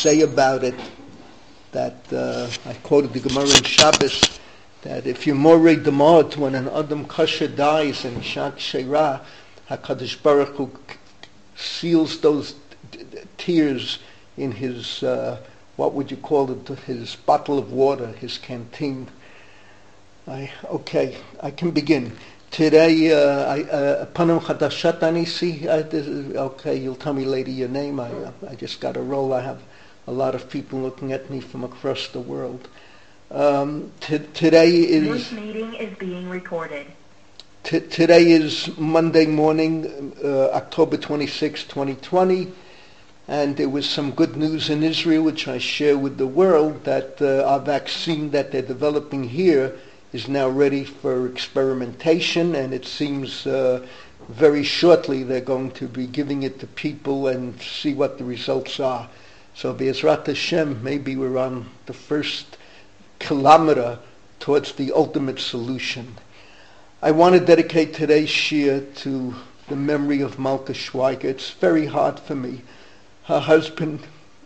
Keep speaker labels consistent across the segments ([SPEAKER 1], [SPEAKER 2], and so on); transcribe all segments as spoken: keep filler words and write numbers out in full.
[SPEAKER 1] say about it that uh, I quoted the Gemara in Shabbos, that if you're more redemot when an Adam Kasher dies in Shak Sheirah, HaKadosh Baruch Hu seals those t- t- tears in his, uh, what would you call it, his bottle of water, his canteen. I, okay, I can begin. Today, uh, I, uh, Panim Chadashat Anisi, okay, you'll tell me later your name. I, uh, I just got a roll. I have a lot of people looking at me from across the world. Um, t- today is...
[SPEAKER 2] This meeting is being recorded.
[SPEAKER 1] T- today is Monday morning, uh, October twenty-sixth, twenty twenty, and there was some good news in Israel, which I share with the world, that uh, our vaccine that they're developing here is now ready for experimentation, and it seems uh, very shortly they're going to be giving it to people and see what the results are. So Be'ezrat Hashem, maybe we're on the first kilometer towards the ultimate solution. I want to dedicate today's shir to the memory of Malka Schweiger. It's very hard for me. Her husband,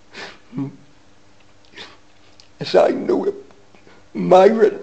[SPEAKER 1] as I knew him, Myron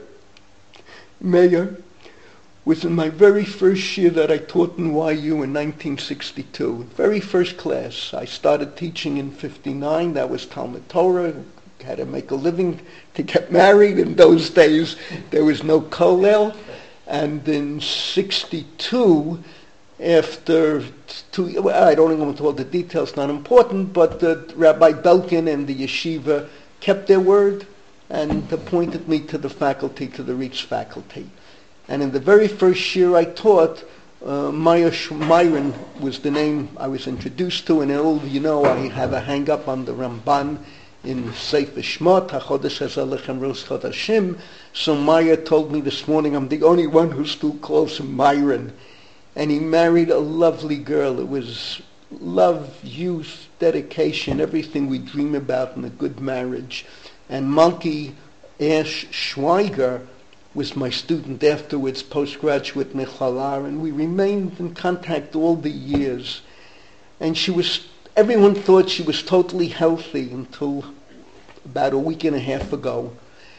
[SPEAKER 1] Mayer, was in my very first year that I taught in Y U in nineteen sixty-two. Very first class. I started teaching in fifty-nine. That was Talmud Torah. Had to make a living to get married. In those days, there was no kollel. And in sixty-two, after two, well, I don't go into all the details, not important, but uh, Rabbi Belkin and the yeshiva kept their word and appointed me to the faculty, to the Reach faculty. And in the very first year I taught, uh, Maya Sh- Myron was the name I was introduced to, and all of you know I have a hang-up on the Ramban in Sefer Shmot, HaChodesh HaZalechem Rosh Chodashim. So Maya told me this morning I'm the only one who still calls him Myron. And he married a lovely girl. It was love, youth, dedication, everything we dream about in a good marriage. And Malki Ash Schweiger was my student afterwards, postgraduate Mechalar, and we remained in contact all the years. And she was, everyone thought she was totally healthy until about a week and a half ago.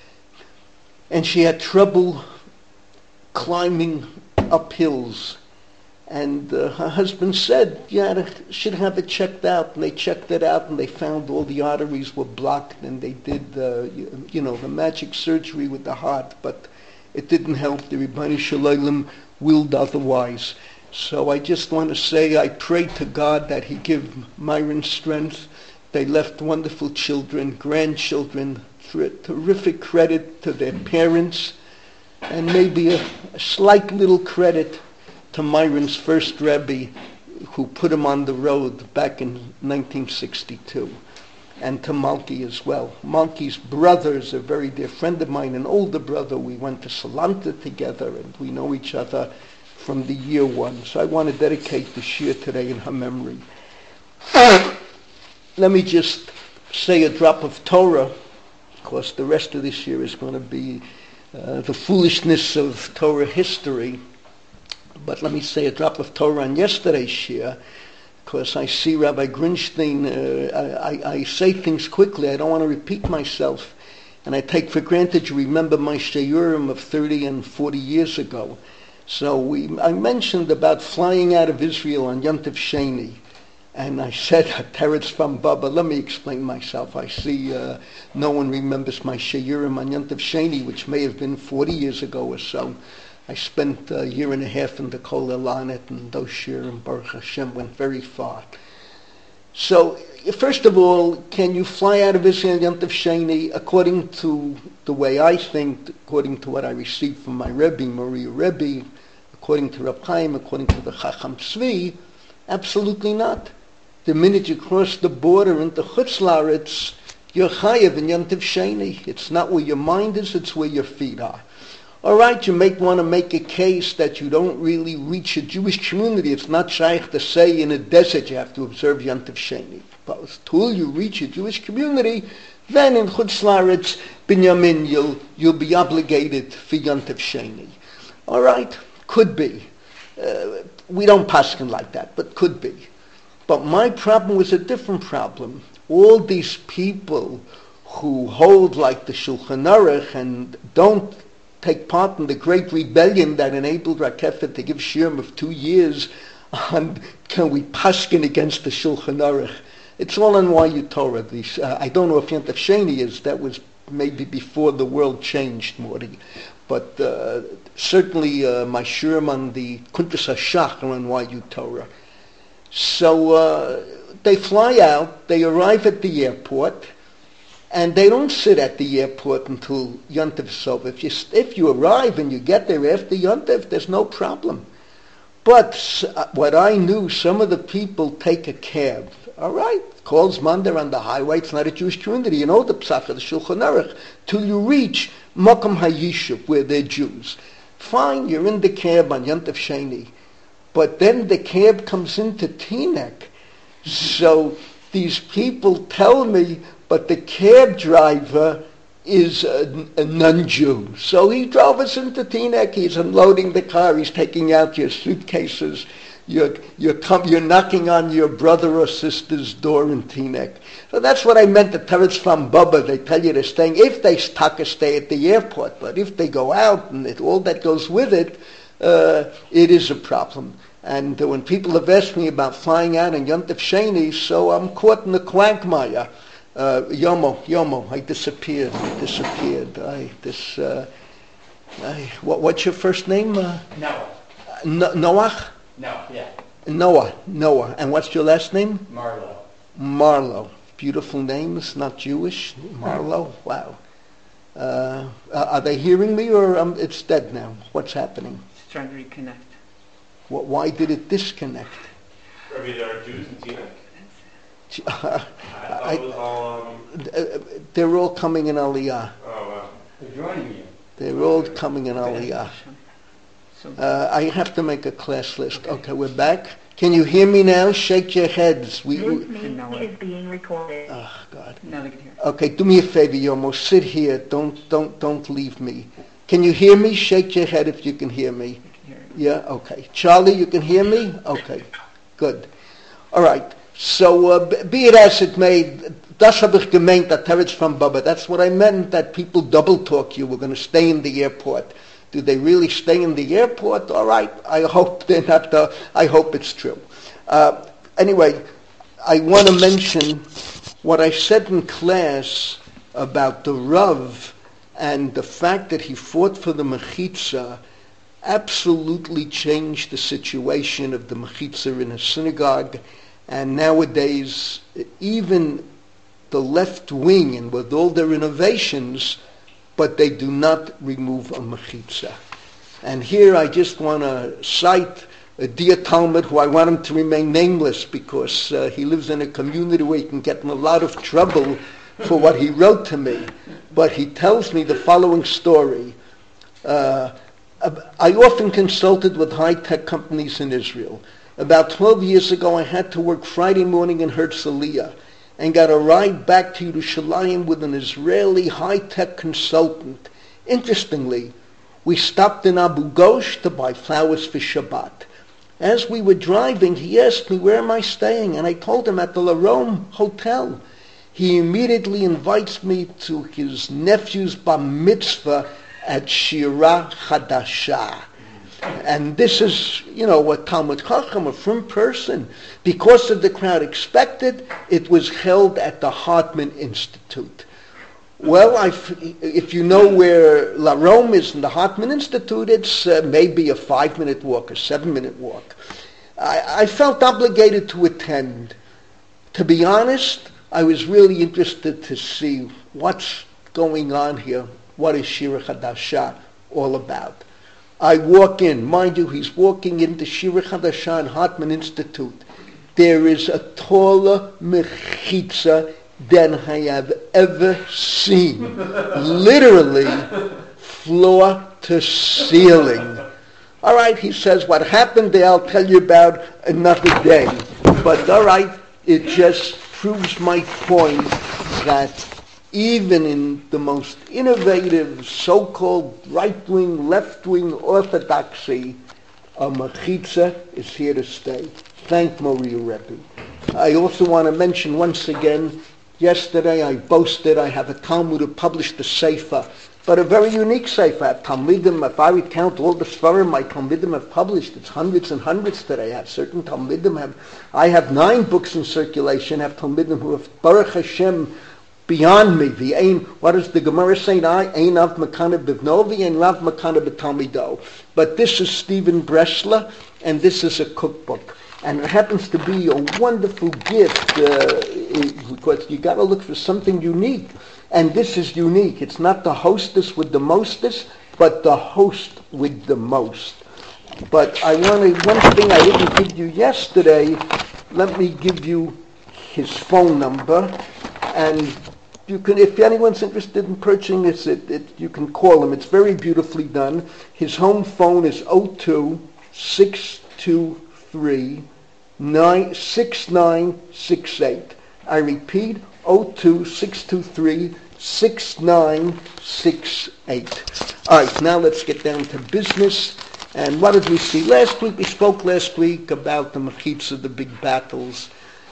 [SPEAKER 1] And she had trouble climbing up hills. And uh, her husband said, yeah, you should have it checked out. And they checked it out, and they found all the arteries were blocked, and they did, uh, you, you know, the magic surgery with the heart, but it didn't help. The Ribboni Shalom willed otherwise. So I just want to say I pray to God that He give Myron strength. They left wonderful children, grandchildren, ter- terrific credit to their parents, and maybe a, a slight little credit to Myron's first Rebbe, who put him on the road back in nineteen sixty-two, and to Malki as well. Malki's brother is a very dear friend of mine, an older brother. We went to Salanta together, and we know each other from the year one. So I want to dedicate the shir today in her memory. Let me just say a drop of Torah. Of course, the rest of this year is going to be uh, the foolishness of Torah history. But let me say a drop of Torah on yesterday's shir, because I see Rabbi Grinstein, uh, I, I, I say things quickly. I don't want to repeat myself. And I take for granted you remember my shiurim of thirty and forty years ago. So we, I mentioned about flying out of Israel on Yom Tov Sheni. And I said, Teretz from Baba, let me explain myself. I see uh, no one remembers my shiurim on Yom Tov Sheni, which may have been forty years ago or so. I spent a year and a half in the Kol Elanet, and those shiurim, Baruch Hashem, went very far. So, first of all, can you fly out of Israel on Yom Tov Sheni? According to the way I think, according to what I received from my Rebbe, Maria Rebbe, according to Reb Chaim, according to the Chacham Tzvi, absolutely not. The minute you cross the border into Chutz La'aretz, you're chayav in Yom Tov Sheni. It's not where your mind is, it's where your feet are. All right, you may want to make a case that you don't really reach a Jewish community. It's not shaykh to say in a desert you have to observe Yom Tov Sheni. But until you reach a Jewish community, then in Chutz La'aretz, Binyamin, you'll, you'll be obligated for Yom Tov Sheni. All right, could be. Uh, we don't paskin like that, but could be. But my problem was a different problem. all these people who hold like the Shulchan Aruch and don't take part in the great rebellion that enabled Rakefet to give shirim of two years on can we paskin against the Shulchan Aruch. It's all on Y U Torah. These, uh, I don't know if Yontif Sheni is, that was maybe before the world changed, Morty. But uh, certainly uh, my shirim on the Kuntas HaShach are on Y U Torah. So uh, they fly out, they arrive at the airport, and they don't sit at the airport until Yontif is over. If you, if you arrive and you get there after Yontif, there's no problem. But uh, what I knew, some of the people take a cab. All right, calls Mander on the highway, it's not a Jewish community. You know the Psach of the Shulchan Aruch, till you reach Mokum HaYishuv, where they're Jews. Fine, you're in the cab on Yontif Sheni. But then the cab comes into Teaneck. So these people tell me, but the cab driver is a, a non-Jew. So he drove us into Teaneck. He's unloading the car. He's taking out your suitcases. You're, you're, com- you're knocking on your brother or sister's door in Teaneck. So that's what I meant, the Teretz from Bubba. They tell you they're staying, if they stuck a stay at the airport. But if they go out and it, all that goes with it, uh, it is a problem. And uh, when people have asked me about flying out in Yontif Sheni, so I'm caught in the quagmire. Uh, Yomo, Yomo, I disappeared, I disappeared. I, this, uh, I, what, what's your first name? Uh,
[SPEAKER 3] Noah.
[SPEAKER 1] No, Noah?
[SPEAKER 3] No, yeah.
[SPEAKER 1] Noah, Noah. And what's your last name?
[SPEAKER 3] Marlo.
[SPEAKER 1] Marlo. Beautiful name, it's not Jewish. Marlo, wow. Uh, are they hearing me or um, it's dead now? What's happening?
[SPEAKER 3] It's trying to reconnect.
[SPEAKER 1] What, why did it disconnect?
[SPEAKER 4] Rabbi, there are Jews in Teaneck?
[SPEAKER 1] Uh,
[SPEAKER 4] I thought it was all, um...
[SPEAKER 1] they're all coming in Aliyah.
[SPEAKER 4] Oh, wow.
[SPEAKER 3] They're joining you.
[SPEAKER 1] They're all coming in Aliyah. Uh, I have to make a class list. Okay, we're back. Can you hear me now? Shake your heads. We,
[SPEAKER 2] This
[SPEAKER 1] we,
[SPEAKER 2] meeting is being recorded.
[SPEAKER 1] oh, God.
[SPEAKER 3] Now they can hear.
[SPEAKER 1] Okay, do me a favor, Yomo. Sit here. Don't, don't, don't leave me. Can you hear me? Shake your head if you can hear me.
[SPEAKER 3] They can hear you.
[SPEAKER 1] Yeah, okay. Charlie, you can hear me? Okay, good. All right. So, uh, be it as it may, das habe ich gemeint, that Teretz from Baba. That's what I meant, that people double talk you. We're going to stay in the airport. Do they really stay in the airport? All right. I hope they're not. Uh, I hope it's true. Uh, anyway, I want to mention what I said in class about the Rav and the fact that he fought for the Mechitza absolutely changed the situation of the Mechitza in a synagogue. And nowadays, even the left wing, and with all their innovations, but they do not remove a mechitza. And here I just want to cite a dear Talmud who I want him to remain nameless because uh, he lives in a community where he can get in a lot of trouble for what he wrote to me. But he tells me the following story. Uh, I often consulted with high-tech companies in Israel. About twelve years ago, I had to work Friday morning in Herzliya and got a ride back to Yerushalayim with an Israeli high-tech consultant. Interestingly, we stopped in Abu Ghosh to buy flowers for Shabbat. As we were driving, he asked me, where am I staying? And I told him at the LaRome Hotel. He immediately invites me to his nephew's bar mitzvah at Shira Chadasha. And this is, you know, what Talmud Chacham, a frum person, because of the crowd expected, it was held at the Hartman Institute. Well, I've, if you know where La Rome is in the Hartman Institute, it's uh, maybe a five-minute walk, a seven-minute walk. I, I felt obligated to attend. To be honest, I was really interested to see what's going on here. What is Shira Chadasha all about? I walk in. Mind you, he's walking into Shira Chadasha and Hartman Institute. There is a taller mechitza than I have ever seen. Literally, floor to ceiling. All right, he says, what happened there I'll tell you about another day. But all right, it just proves my point that even in the most innovative, so-called right-wing, left-wing orthodoxy, a mechitza is here to stay. Thank Moriah Rebbe. I also want to mention once again, Yesterday I boasted I have a Talmud who published a Sefer, but a very unique Sefer. I have Talmidim, if I would count all the Sfarim my Talmidim have published, it's hundreds and hundreds today. I have certain Talmidim, have, I have nine books in circulation, I have Talmidim who have Baruch Hashem beyond me. The aim, what does the Gemara say? I ain av makana bivnovi and lav makana b'talmido. But this is Stephen Bresler, and this is a cookbook. And it happens to be a wonderful gift uh, because you got to look for something unique. And this is unique. It's not the hostess with the mostest, but the host with the most. But I wanted, one thing I didn't give you yesterday, let me give you his phone number. And you can, if anyone's interested in purchasing this, it, it, you can call him. It's very beautifully done. His home phone is oh two, six two three, six nine six eight. I repeat, oh two, six two three, six nine six eight. All right, now let's get down to business. And what did we see last week? We spoke last week about the mechitza, the big battles.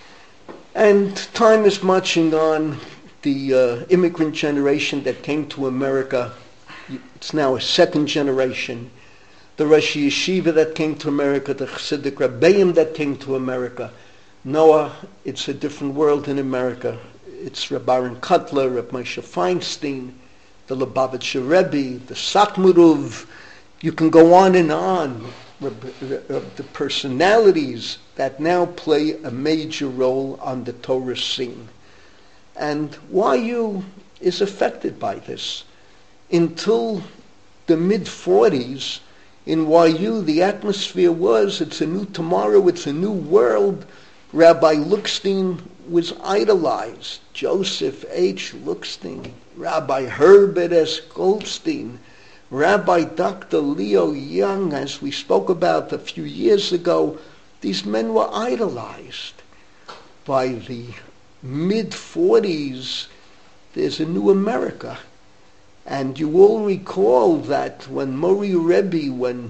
[SPEAKER 1] And time is marching on. The uh, immigrant generation that came to America, it's now a second generation. The Rosh Yeshiva that came to America, the Chassidic Rebbeim that came to America. Noah, it's a different world in America. It's Reb Aaron Kotler, Reb Moshe Feinstein, the Lubavitcher Rebbe, the Satmarov. You can go on and on of the personalities that now play a major role on the Torah scene. And Y U is affected by this. Until the mid-forties, in Y U, the atmosphere was, it's a new tomorrow, it's a new world. Rabbi Lookstein was idolized. Joseph H. Lookstein, Rabbi Herbert S. Goldstein, Rabbi Doctor Leo Young, as we spoke about a few years ago, these men were idolized. By the mid-forties, there's a new America. And you all recall that when Mori Rebbe, when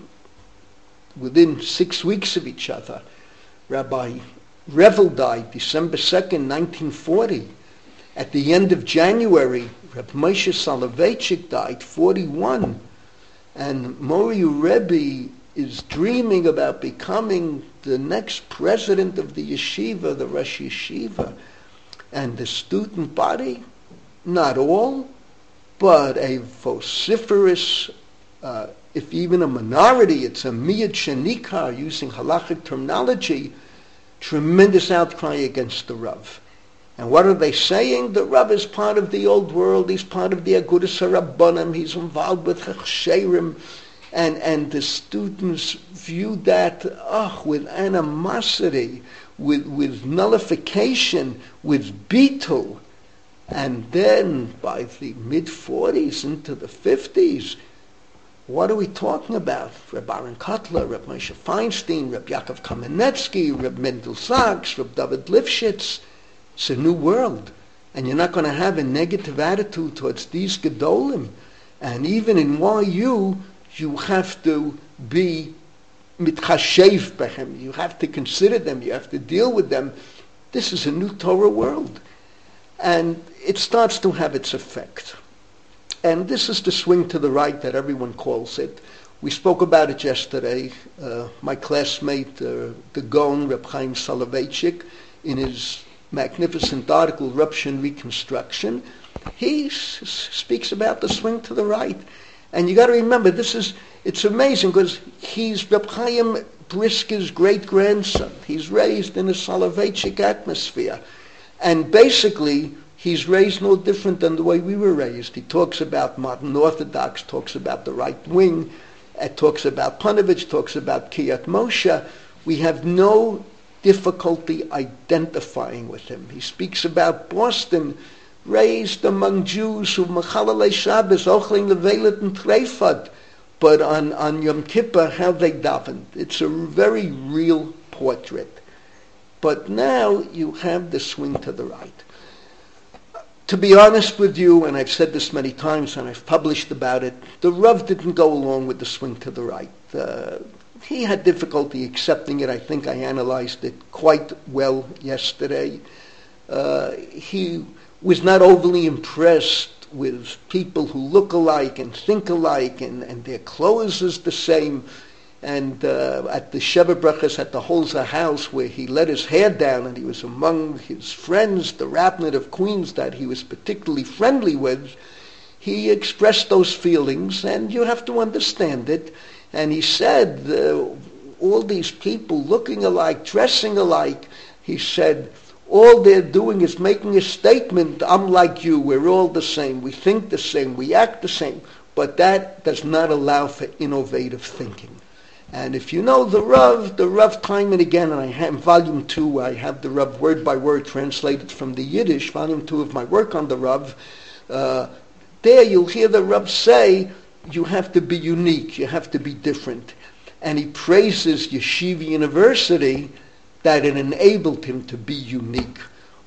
[SPEAKER 1] within six weeks of each other, Rabbi Revel died December second, nineteen forty. At the end of January, Reb Moshe Soloveitchik died, forty-one. And Mori Rebbe is dreaming about becoming the next president of the yeshiva, the Rosh Yeshiva. And the student body, not all, but a vociferous, uh, if even a minority, it's a miyad shenikar, using halachic terminology, tremendous outcry against the Rav. And what are they saying? The Rav is part of the old world, he's part of the Agudas HaRabbanim, he's involved with Chachsherim, and, and the students view that oh, with animosity, with, with nullification, with beetle. And then by the mid-forties into the fifties, what are we talking about? Reb Aaron Kotler, Reb Moshe Feinstein, Reb Yaakov Kamenetsky, Reb Mendel Sachs, Reb David Lifshitz. It's a new world. And you're not going to have a negative attitude towards these Gedolim. And even in Y U, you have to be mitchashev behem. You have to consider them. You have to deal with them. This is a new Torah world. And it starts to have its effect. And this is the swing to the right that everyone calls it. We spoke about it yesterday. Uh, my classmate, uh, the Gaon, Reb Chaim Soloveitchik, in his magnificent article, Ruption Reconstruction, he s- speaks about the swing to the right. And you got to remember, this is, it's amazing because he's Reb Chaim Brisker's great-grandson. He's raised in a Soloveitchik atmosphere. And basically, he's raised no different than the way we were raised. He talks about modern Orthodox, talks about the right wing, uh, talks about Panovich, talks about Kiryat Moshe. We have no difficulty identifying with him. He speaks about Boston, raised among Jews who Mechalelei Shabbos, Ochlein Levelet and Treifat, but on, on Yom Kippur, how they davened. It's a very real portrait. But now you have the swing to the right. To be honest with you, and I've said this many times and I've published about it, the Rav didn't go along with the swing to the right. Uh, he had difficulty accepting it. I think I analyzed it quite well yesterday. Uh, he was not overly impressed with people who look alike and think alike, and, and their clothes is the same. And uh, at the Sheva Brachas at the Holzer house, where he let his hair down, and he was among his friends, the Rabbinate of Queens that he was particularly friendly with, he expressed those feelings, and you have to understand it. And he said, uh, all these people looking alike, dressing alike, he said, all they're doing is making a statement, I'm like you, we're all the same, we think the same, we act the same, but that does not allow for innovative thinking. And if you know the Rav, the Rav time and again, and I have in volume two, I have the Rav word by word translated from the Yiddish, volume two of my work on the Rav, uh, there you'll hear the Rav say, you have to be unique, you have to be different. And he praises Yeshiva University that it enabled him to be unique.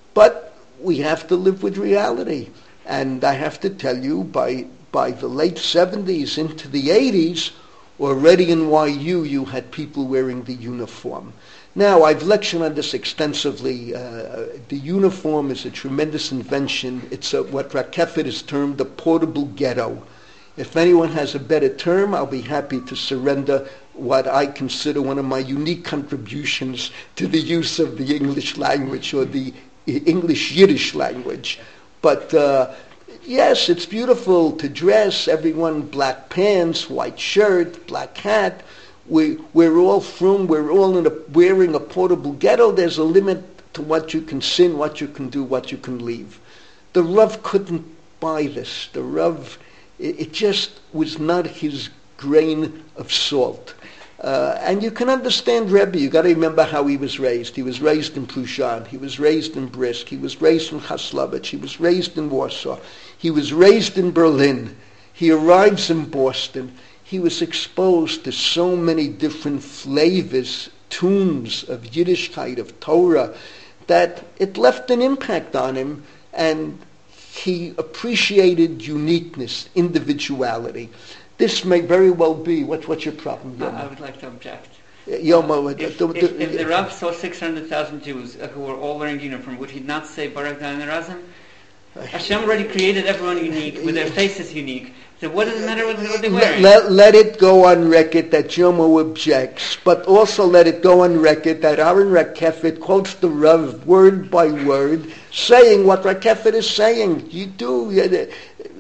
[SPEAKER 1] But we have to live with reality. And I have to tell you, by by the late seventies into the eighties, already in Y U you had people wearing the uniform. Now, I've lectured on this extensively. Uh, the uniform is a tremendous invention. It's a, what Rakefet has termed the portable ghetto. If anyone has a better term, I'll be happy to surrender what I consider one of my unique contributions to the use of the English language or the English Yiddish language. But uh, yes, it's beautiful to dress, everyone black pants, white shirt, black hat. We, we're all from, we're all in a, wearing a portable ghetto. There's a limit to what you can sin, what you can do, what you can leave. The Rav couldn't buy this. The Rav, it, it just was not his grain of salt. Uh, and you can understand Rebbe. You got to remember how he was raised. He was raised in Prushan. He was raised in Brisk. He was raised in Chaslovich. He was raised in Warsaw. He was raised in Berlin. He arrives in Boston. He was exposed to so many different flavors, tunes of Yiddishkeit, of Torah, that it left an impact on him, and he appreciated uniqueness, individuality. This may very well be, what, what's your problem, Yoma?
[SPEAKER 3] I would like to object.
[SPEAKER 1] Yoma,
[SPEAKER 3] If,
[SPEAKER 1] the,
[SPEAKER 3] if,
[SPEAKER 1] the,
[SPEAKER 3] if the Rav saw six hundred thousand Jews uh, who were all wearing uniform, would he not say Barak Dan Razim? Hashem already created everyone unique, with their faces unique. So what does it matter what, what they're wearing?
[SPEAKER 1] Let, let it go on record that Jomo objects, but also let it go on record that Aaron Rakefet quotes the Rav word by word, saying what Rakefet is saying. You do, you,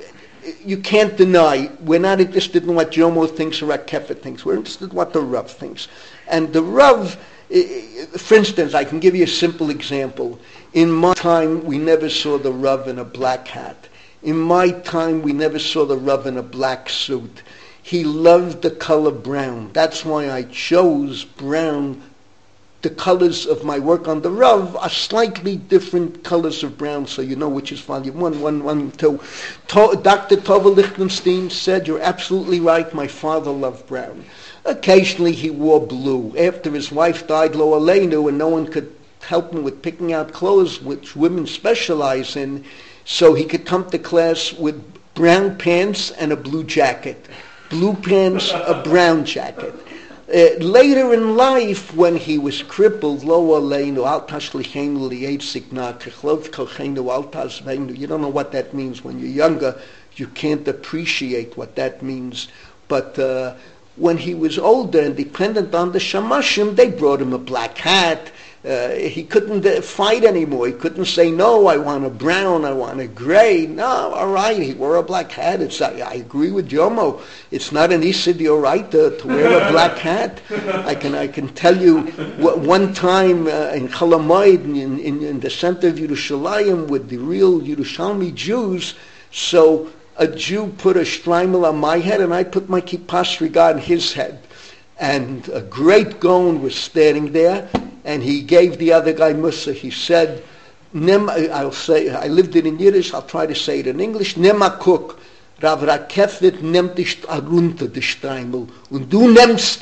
[SPEAKER 1] you can't deny. We're not interested in what Jomo thinks or Rakefet thinks. We're interested in what the Rav thinks. And the Rav, for instance, I can give you a simple example. In my time, we never saw the Rav in a black hat. In my time, we never saw the Rav in a black suit. He loved the color brown. That's why I chose brown. The colors of my work on the Rav are slightly different colors of brown, so you know which is volume one, one, one, two. To- Doctor Tova Lichtenstein said, you're absolutely right, my father loved brown. Occasionally he wore blue. After his wife died, Lo Aleinu, and no one could help him with picking out clothes, which women specialize in, so he could come to class with brown pants and a blue jacket. Blue pants, a brown jacket. Uh, later in life, when he was crippled, Lo Aleinu, Al Tashlichenu Li'etzikna, Kechlov Kolchenu Al Tazveinu. You don't know what that means when you're younger. You can't appreciate what that means. But uh, when he was older and dependent on the Shamashim, they brought him a black hat. Uh, he couldn't uh, fight anymore. He couldn't say, no, I want a brown, I want a gray. No, all right, he wore a black hat. It's, I, I agree with Jomo. It's not an Isidio right to, to wear a black hat. I can I can tell you w- one time uh, in Chalamoid, in, in, in the center of Yerushalayim, with the real Yerushalmi Jews, so a Jew put a shtreimel on my head, and I put my kippah sriga on his head. And a great Gaon was standing there, and he gave the other guy Musa. He said, Nem, I'll say, I lived it in Yiddish, I'll try to say it in English, Nema Kuk, Rav Rakefet nimmt dich herunter, die Streimel, und du nimmst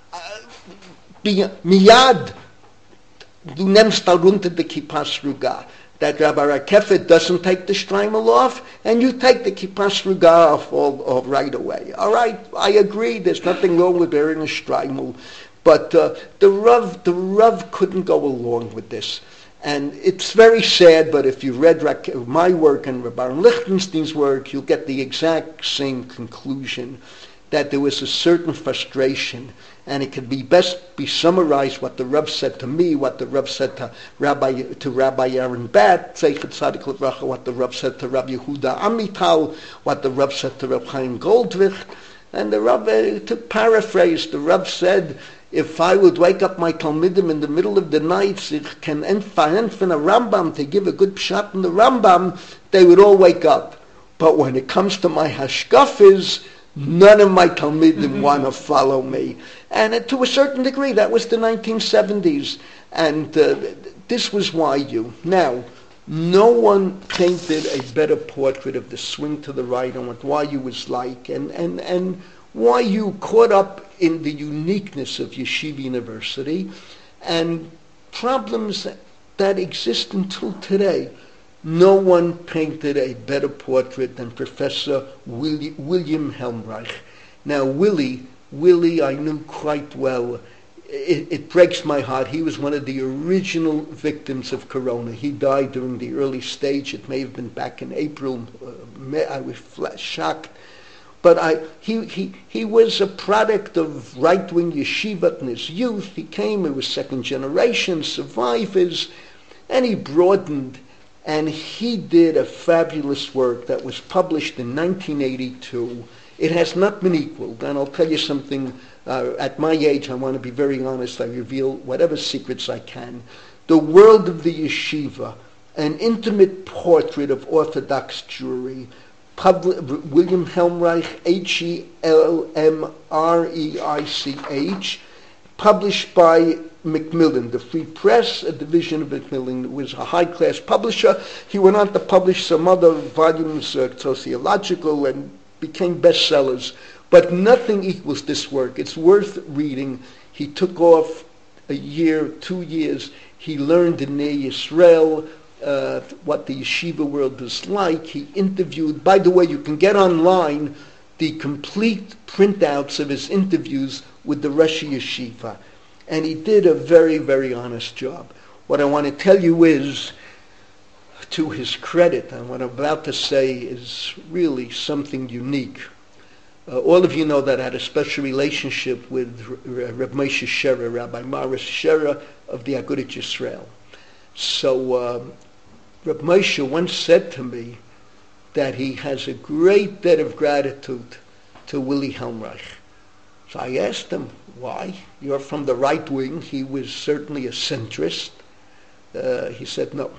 [SPEAKER 1] miyad, du nimmst herunter die kippah sruga. That Rabbi Rakefet doesn't take the shtreimel off, and you take the kippah sruga off all, all right away. All right, I agree, there's nothing wrong with wearing a shtreimel. But uh, the Rav, the Rav couldn't go along with this. And it's very sad, but if you read my work and Baron Lichtenstein's work, you'll get the exact same conclusion, that there was a certain frustration, and it could be best be summarized what the Rav said to me, what the Rav said to Rabbi to Rabbi Aaron Bat, Zeichet Tzadik Livracha, what the Rav said to Rabbi Yehuda Amital, what the Rav said to Rav Chaim Goldwicht, and the Rav, uh, to paraphrase, the Rav said, if I would wake up my Talmidim in the middle of the night, ich can entfind from a Rambam to give a good pshat in the Rambam, they would all wake up. But when it comes to my hashkafis, none of my Talmidim want to follow me. And uh, to a certain degree, that was the nineteen seventies. And uh, this was why you. Now, no one painted a better portrait of the swing to the right and what why you was like, and, and, and why you caught up in the uniqueness of Yeshiva University and problems that exist until today. No one painted a better portrait than Professor Willi, William Helmreich. Now, Willie, Willie, I knew quite well. It, it breaks my heart. He was one of the original victims of Corona. He died during the early stage. It may have been back in April. Uh, I was flat shocked. But I, he, he, he was a product of right-wing yeshiva in his youth. He came, he was second-generation survivors, and he broadened, and he did a fabulous work that was published in nineteen eighty-two. It has not been equaled, and I'll tell you something. Uh, at my age, I want to be very honest. I reveal whatever secrets I can. The World of the Yeshiva, an intimate portrait of Orthodox Jewry, Public, William Helmreich, H E L M R E I C H, published by Macmillan, the Free Press, a division of Macmillan. It was a high-class publisher. He went on to publish some other volumes, uh, sociological, and became bestsellers. But nothing equals this work. It's worth reading. He took off a year, two years. He learned in Ner Yisrael, Uh, what the yeshiva world is like. He interviewed, by the way, you can get online the complete printouts of his interviews with the Rosh Yeshiva. And he did a very, very honest job. What I want to tell you is, to his credit, and what I'm about to say is really something unique. Uh, all of you know that I had a special relationship with R- Reb Moshe Sherer, Rabbi Maris Sherer of the Agudat Yisrael. So, uh, Reb Moshe once said to me that he has a great debt of gratitude to Willie Helmreich. So I asked him, why? You're from the right wing. He was certainly a centrist. Uh, he said, no.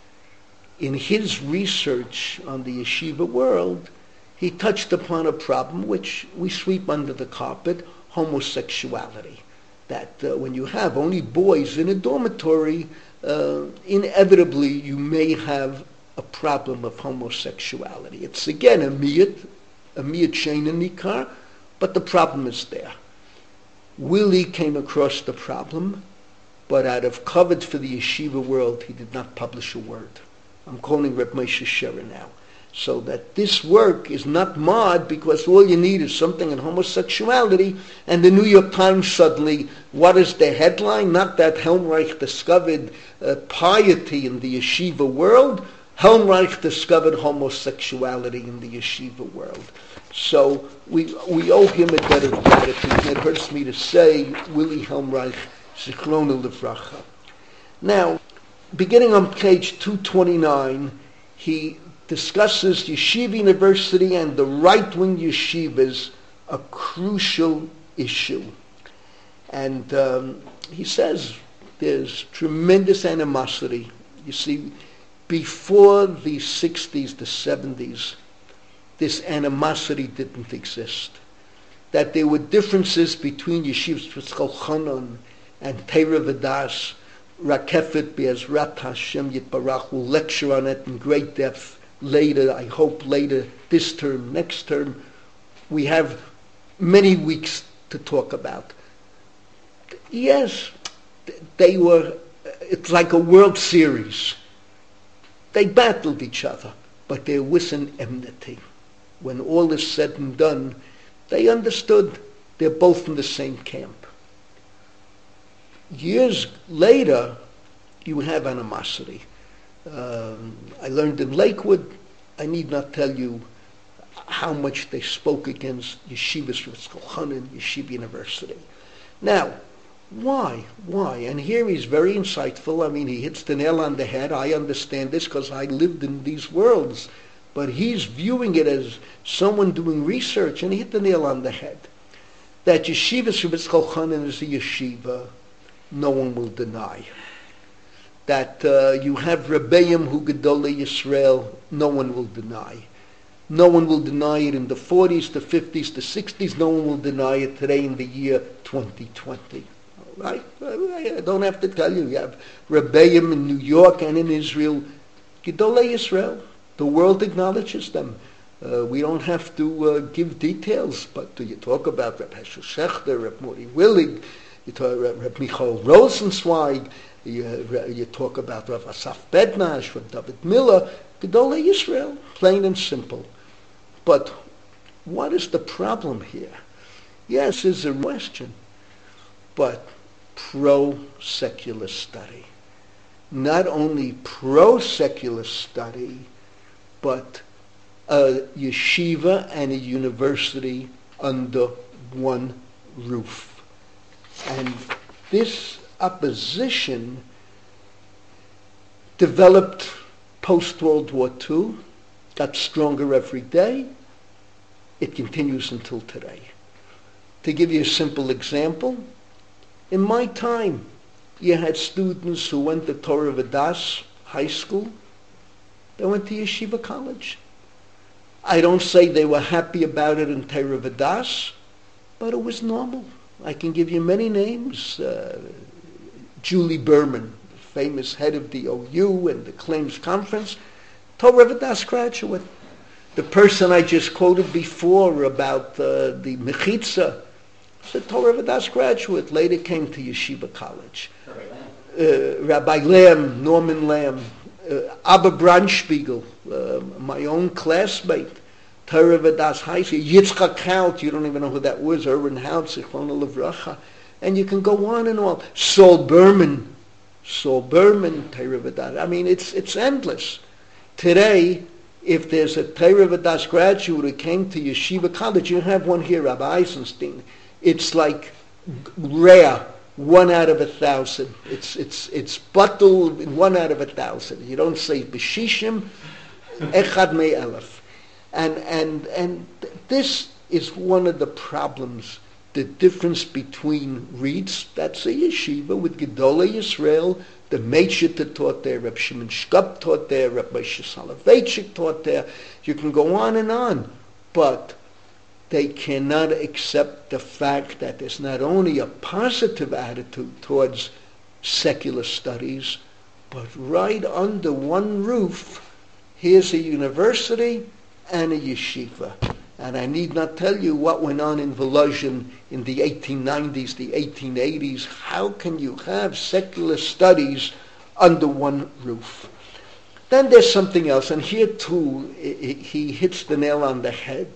[SPEAKER 1] In his research on the yeshiva world, he touched upon a problem which we sweep under the carpet, homosexuality. That uh, when you have only boys in a dormitory, Uh, inevitably you may have a problem of homosexuality. It's again a miyut, a miyut sheina nikar, but the problem is there. Willie came across the problem, but out of covet for the yeshiva world, he did not publish a word. I'm quoting Reb Moshe Sherer now. So that this work is not marred because all you need is something in homosexuality, and the New York Times suddenly, what is the headline? Not that Helmreich discovered uh, piety in the yeshiva world. Helmreich discovered homosexuality in the yeshiva world. So we we owe him a debt of gratitude, and it hurts me to say, Willie Helmreich, Zichrona Livracha. Now, beginning on page two twenty-nine, he discusses Yeshiva University and the right-wing yeshivas, a crucial issue. And um, he says there's tremendous animosity. You see, before the sixties, the seventies, this animosity didn't exist. That there were differences between yeshivas, Tzchol Chanan and Teira V'das. Rakefet Be'ezrat Hashem Yitbarach will lecture on it in great depth later, I hope later, this term, next term. We have many weeks to talk about. Yes, they were, it's like a World Series. They battled each other, but there was an enmity. When all is said and done, they understood they're both in the same camp. Years later, you have animosity. Um, I learned in Lakewood, I need not tell you how much they spoke against Yeshivas Ritzchel Chanan, Yeshiva University. Now, why? Why? And here he's very insightful. I mean, he hits the nail on the head. I understand this because I lived in these worlds. But he's viewing it as someone doing research, and he hit the nail on the head. That Yeshivas Ritzchel Chanan is a yeshiva, no one will deny. That uh, you have Rebbeim who Gedolei Yisrael, no one will deny. No one will deny it in the forties, the fifties, the sixties. No one will deny it today in the year twenty twenty. Right? I don't have to tell you. You have Rebbeim in New York and in Israel. Gedolei Yisrael. The world acknowledges them. Uh, we don't have to uh, give details, but uh, you talk about Reb Heschel Shechter, Reb Mori Willig, you talk about Reb Michael Rosenzweig, you, uh, you talk about Rav Asaf Bednash, Reb David Miller, Gedolei Yisrael, plain and simple. But what is the problem here? Yes, is a question, but pro-secular study. Not only pro-secular study, but a yeshiva and a university under one roof. And this opposition developed post-World War Two, got stronger every day. It continues until today. To give you a simple example, in my time, you had students who went to Torah Vodaas High School. They went to Yeshiva College. I don't say they were happy about it in Torah Vodaas, but it was normal. I can give you many names. Uh, Julie Berman, the famous head of the O U and the Claims Conference, Torah Vodaas graduate. The person I just quoted before about uh, the Mechitza, a Torah Vodaas graduate, later came to Yeshiva College. Uh, Rabbi Lamb, Norman Lamb, uh, Abba Brandspiegel, uh, my own classmate, Torah Vodaas High School, Yitzchak Hout, you don't even know who that was, Erwin Hout, Zichrono Livracha, and you can go on and on. Saul Berman, Saul Berman, Torah Vodaas. I mean, it's it's endless. Today, if there's a Torah Vodaas graduate who came to Yeshiva College, you have one here, Rabbi Eisenstein. It's like rare, one out of a thousand. It's it's it's batul, one out of a thousand. You don't say b'shishim, echad me'elef, and and and this is one of the problems. The difference between Reeds, that's a yeshiva with Gedolei Yisrael, the Meitzshita taught there, Reb Shimon Shkop taught there, Reb Moshe Soloveitchik taught there. You can go on and on, but they cannot accept the fact that there's not only a positive attitude towards secular studies, but right under one roof, here's a university and a yeshiva. And I need not tell you what went on in Volozhin in the eighteen nineties, the eighteen eighties. How can you have secular studies under one roof? Then there's something else, and here too he hits the nail on the head.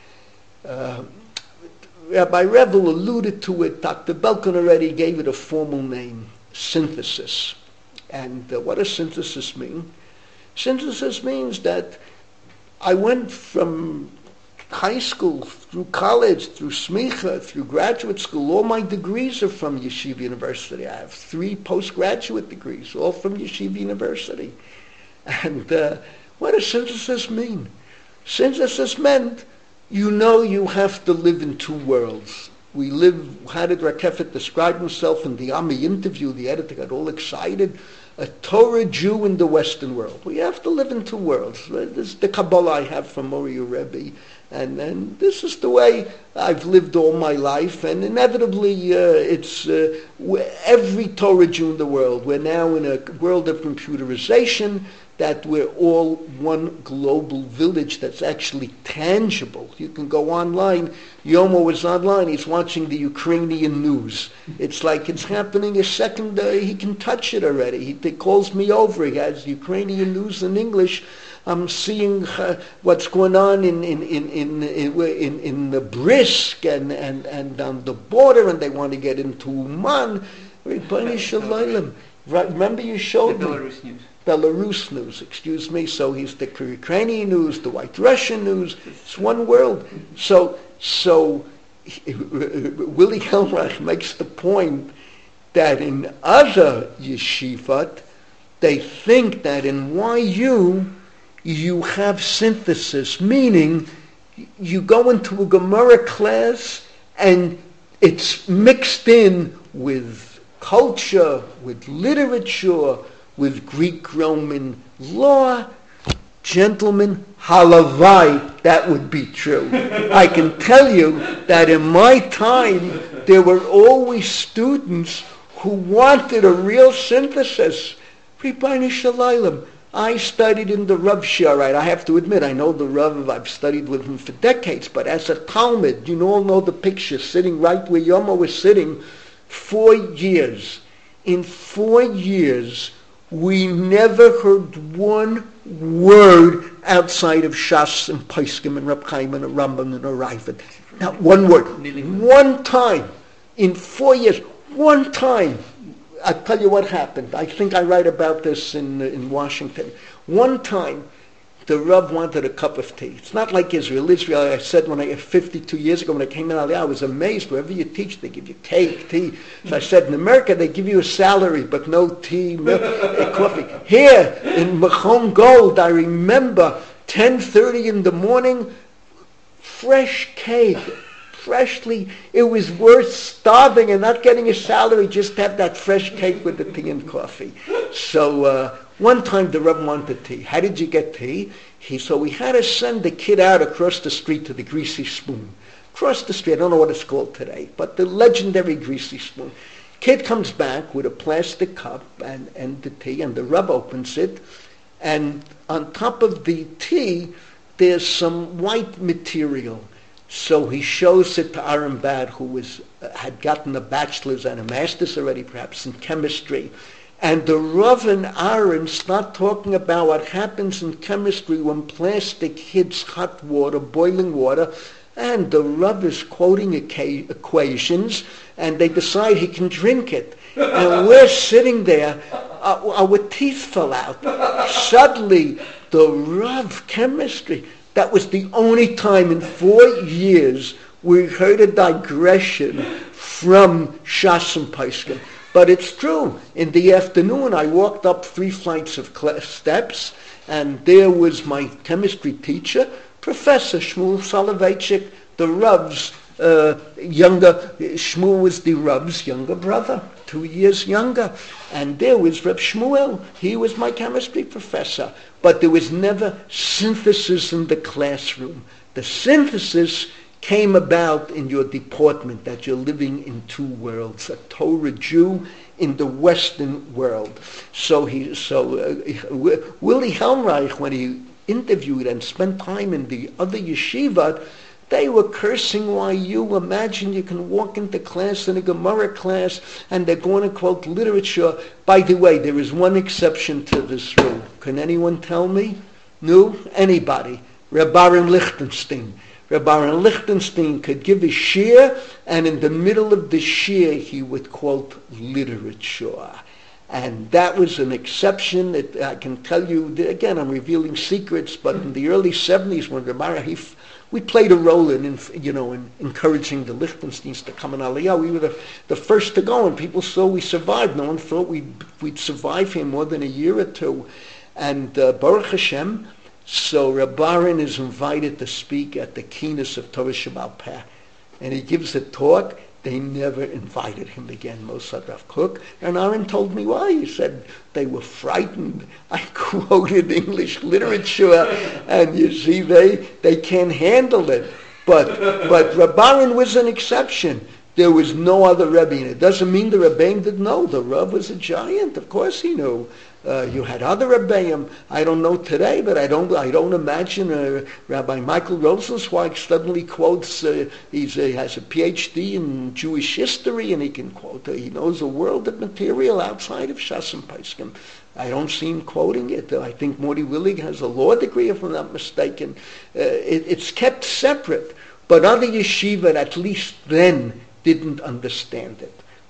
[SPEAKER 1] Uh, Rabbi Revel alluded to it. Doctor Belkin already gave it a formal name, synthesis. And uh, what does synthesis mean? Synthesis means that I went from high school, through college, through smicha, through graduate school. All my degrees are from Yeshiva University. I have three postgraduate degrees, all from Yeshiva University. And uh, what does synthesis mean? Synthesis meant you know you have to live in two worlds. We live, how did Rakefet describe himself in the Ami interview? The editor got all excited. A Torah Jew in the Western world. We have to live in two worlds. This is the Kabbalah I have from Mori Rebbe. And, and this is the way I've lived all my life. And inevitably, uh, it's uh, every Torah Jew in the world. We're now in a world of computerization, that we're all one global village that's actually tangible. You can go online. Yomo was online. He's watching the Ukrainian news. It's like it's happening a second. Uh, he can touch it already. He, he calls me over. He has Ukrainian news in English. I'm seeing uh, what's going on in in in in in, in, in the Brisk and, and, and on the border, and they want to get into Uman. Right, remember you
[SPEAKER 3] The
[SPEAKER 1] showed me?
[SPEAKER 3] Belarus news.
[SPEAKER 1] Belarus news, excuse me. So he's the Ukrainian news, the White Russian news. It's one world. So, so Willie Helmreich makes the point that in other yeshivot, they think that in Y U you have synthesis, meaning you go into a Gemara class and it's mixed in with culture, with literature, with Greek-Roman law. Gentlemen, halavai, that would be true. I can tell you that in my time, there were always students who wanted a real synthesis. Ribono Shel Olam, I studied in the Rav Sharite. I have to admit, I know the Rav, I've studied with him for decades, but as a Talmud, you all know the picture, sitting right where Yoma was sitting, four years. In four years, we never heard one word outside of Shas and Poskim and Reb Chaim and a Rambam and a Raavad. Not one word. One time. In four years. One time. I'll tell you what happened. I think I write about this in in Washington. One time, the Rav wanted a cup of tea. It's not like Israel. Israel, I said when I, fifty-two years ago when I came in Aliyah, I was amazed. Wherever you teach, they give you cake, tea. So I said, in America, they give you a salary, but no tea, milk, coffee. Here, in Machon Gold, I remember ten thirty in the morning, fresh cake. Freshly, it was worth starving and not getting a salary just to have that fresh cake with the tea and coffee. So uh, one time the Rebbe wanted tea. How did you get tea? He so we had to send the kid out across the street to the Greasy Spoon. Across the street, I don't know what it's called today, but the legendary Greasy Spoon. Kid comes back with a plastic cup and, and the tea, and the Rebbe opens it, and on top of the tea, there's some white material. So he shows it to Aaron Bad, who was uh, had gotten a bachelor's and a master's already, perhaps in chemistry. And the Rav and Aaron start talking about what happens in chemistry when plastic hits hot water, boiling water. And the Rav is quoting equa- equations, and they decide he can drink it. And we're sitting there, uh, our teeth fell out. Suddenly, the Rav chemistry. That was the only time in four years we heard a digression from Shas and Poskim. But it's true. In the afternoon, I walked up three flights of cl- steps, and there was my chemistry teacher, Professor Shmuel Soloveitchik, the Rav's uh, younger. Shmuel was the Rav's younger brother, two years younger. And there was Reb Shmuel. He was my chemistry professor. But there was never synthesis in the classroom. The synthesis came about in your deportment, that you're living in two worlds, a Torah Jew in the Western world. So he, so uh, Willie Helmreich, when he interviewed and spent time in the other yeshiva, they were cursing Y U. Imagine you can walk into class in a Gemara class and they're going to quote literature. By the way, there is one exception to this rule. Can anyone tell me? No? Anybody? Reb Aaron Lichtenstein. Reb Aaron Lichtenstein could give a shiur, and in the middle of the shiur he would quote literature. And that was an exception. That I can tell you, again, I'm revealing secrets, but in the early seventies when Reb Aaron, he we played a role in, you know, in encouraging the Lichtensteins to come in Aliyah. We were the, the first to go, and people saw we survived. No one thought we'd, we'd survive here more than a year or two. And uh, Baruch Hashem, so Reb Aaron is invited to speak at the Keynote of Torah Sheba'al Peh. And he gives a talk. They never invited him again, Mossad Rav Kook. And Aaron told me why. He said they were frightened. I quoted English literature, and you see, they they can't handle it. But but Reb Aaron was an exception. There was no other Rebbe. And it doesn't mean the Rebbeim didn't know. The Rav was a giant. Of course he knew. Uh, you had other Rebbeim. I don't know today, but I don't. I don't imagine uh, Rabbi Michael Rosenzweig suddenly quotes. Uh, he's, uh, he has a P H D in Jewish history, and he can quote. Uh, he knows a world of material outside of Shas and Poskim. I don't see him quoting it. Uh, I think Morty Willig has a law degree, if I'm not mistaken. Uh, it, it's kept separate, but other yeshiva, at least then, didn't understand it.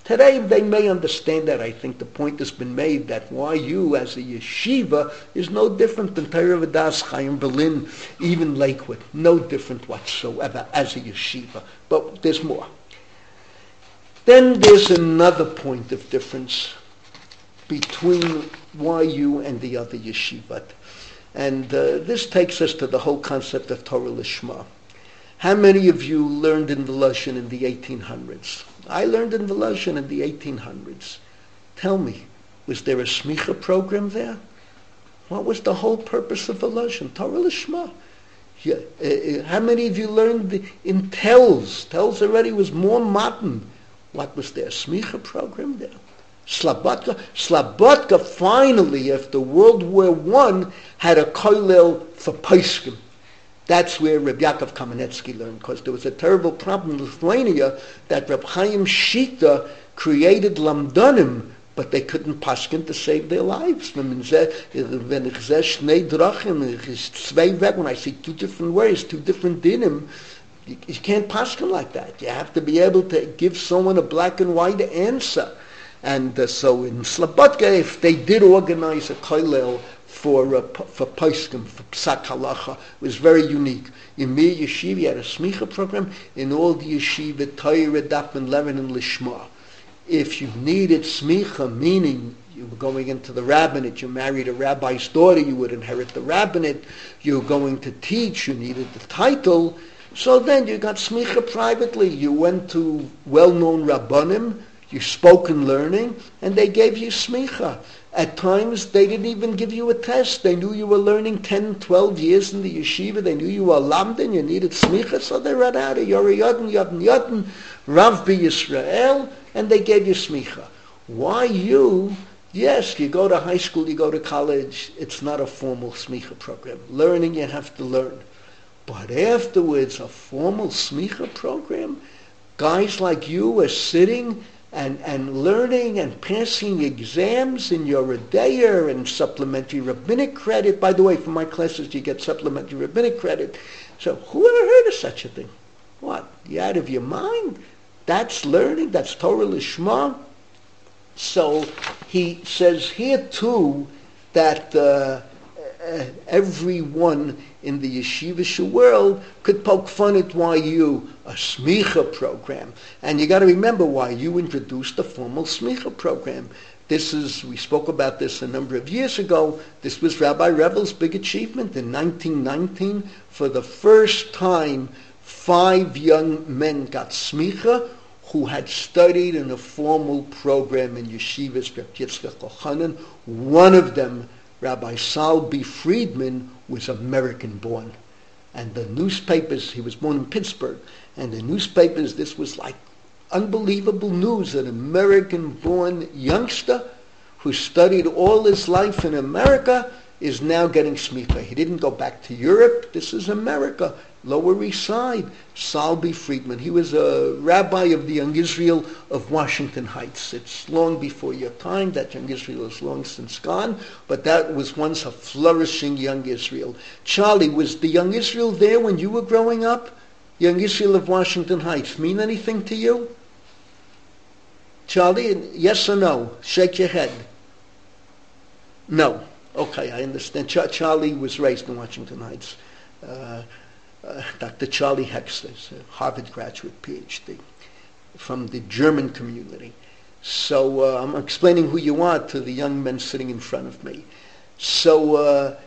[SPEAKER 1] Today they may understand that. I think the point has been made that Y U as a yeshiva is no different than Torah Vodaas Chaim Berlin, even Lakewood. No different whatsoever as a yeshiva. But there's more. Then there's another point of difference between Y U and the other yeshivot. And uh, this takes us to the whole concept of Torah Lishma. How many of you learned in Volozhin in the eighteen hundreds? I learned in Volozhin in the eighteen hundreds. Tell me, was there a smicha program there? What was the whole purpose of Volozhin? Torah Lishma. Yeah, uh, how many of you learned the, in Telz? Telz already was more modern. What was there? A smicha program there? Slobodka. Slobodka finally, after World War One, had a kollel for poskim. That's where Reb Yaakov Kamenetsky learned, because there was a terrible problem in Lithuania that Reb Chaim Shita created lamdanim, but they couldn't paskin to save their lives. When I say two different ways, two different dinim, you, you can't paskin like that. You have to be able to give someone a black and white answer. And uh, so in Slobodka, if they did organize a kollel for uh, for poskim, for psak halacha, it was very unique. In Mir Yeshiva, you had a smicha program. In all the yeshiva, Torah, Daf, and Levin, and Lishma. If you needed smicha, meaning you were going into the rabbinate, you married a rabbi's daughter, you would inherit the rabbinate, you were going to teach, you needed the title, so then you got smicha privately. You went to well-known rabbanim, you spoke in learning, and they gave you smicha. At times, they didn't even give you a test. They knew you were learning ten, twelve years in the yeshiva. They knew you were lamdan, you needed smicha, so they ran out of Yoreh Yodin, Yodin, Yodin, Rav Bi Yisrael, and they gave you smicha. Why you? Yes, you go to high school, you go to college. It's not a formal smicha program. Learning, you have to learn. But afterwards, a formal smicha program, guys like you are sitting and, and learning and passing exams in your Redeya and supplementary rabbinic credit. By the way, for my classes, you get supplementary rabbinic credit. So who ever heard of such a thing? What? You out of your mind? That's learning. That's Torah Lishma. So he says here too that uh, uh, everyone in the yeshivish world could poke fun at Y U, a smicha program. And you got to remember why you introduced the formal smicha program. This is, we spoke about this a number of years ago. This was Rabbi Revel's big achievement in nineteen nineteen. For the first time, five young men got smicha who had studied in a formal program in yeshivas, Reb Yitzchak Kochanan. One of them, Rabbi Sal B. Friedman, was American-born. And the newspapers, he was born in Pittsburgh, and the newspapers, this was like unbelievable news. An American-born youngster who studied all his life in America is now getting smicha. He didn't go back to Europe. This is America, Lower East Side. Sal B. Friedman. He was a rabbi of the Young Israel of Washington Heights. It's long before your time. That Young Israel is long since gone, but that was once a flourishing Young Israel. Charlie, was the Young Israel there when you were growing up? Young Israel of Washington Heights mean anything to you? Charlie, yes or no? Shake your head. No. Okay, I understand. Ch- Charlie was raised in Washington Heights. Uh, uh, Doctor Charlie Hexler, a Harvard graduate, P H D, from the German community. So uh, I'm explaining who you are to the young men sitting in front of me. So uh,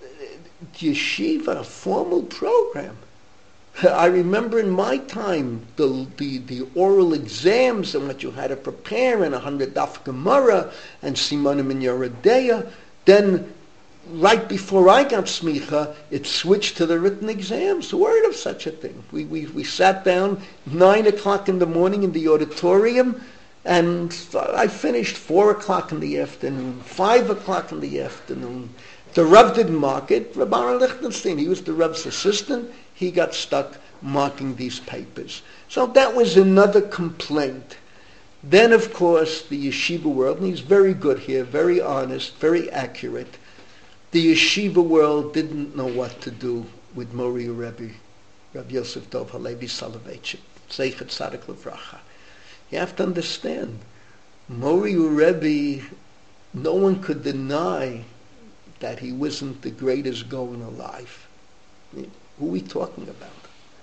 [SPEAKER 1] yeshiva, a formal program. I remember in my time the, the the oral exams and what you had to prepare, and a hundred daf Gemara and simanim in your Redeya. Then, right before I got smicha, it switched to the written exams. Who heard of such a thing? We we we sat down nine o'clock in the morning in the auditorium, and I finished four o'clock in the afternoon, five o'clock in the afternoon. The Rav didn't mark it. Rabbi Lichtenstein, he was the Rav's assistant. He got stuck marking these papers. So that was another complaint. Then, of course, the yeshiva world, and he's very good here, very honest, very accurate. The yeshiva world didn't know what to do with Mori Rebbe, Rabbi Yosef Dov Halevi Soloveitchik, Zeichet Tzadik Levracha. You have to understand, Mori Rebbe, no one could deny that he wasn't the greatest Gaon alive. I mean, who are we talking about?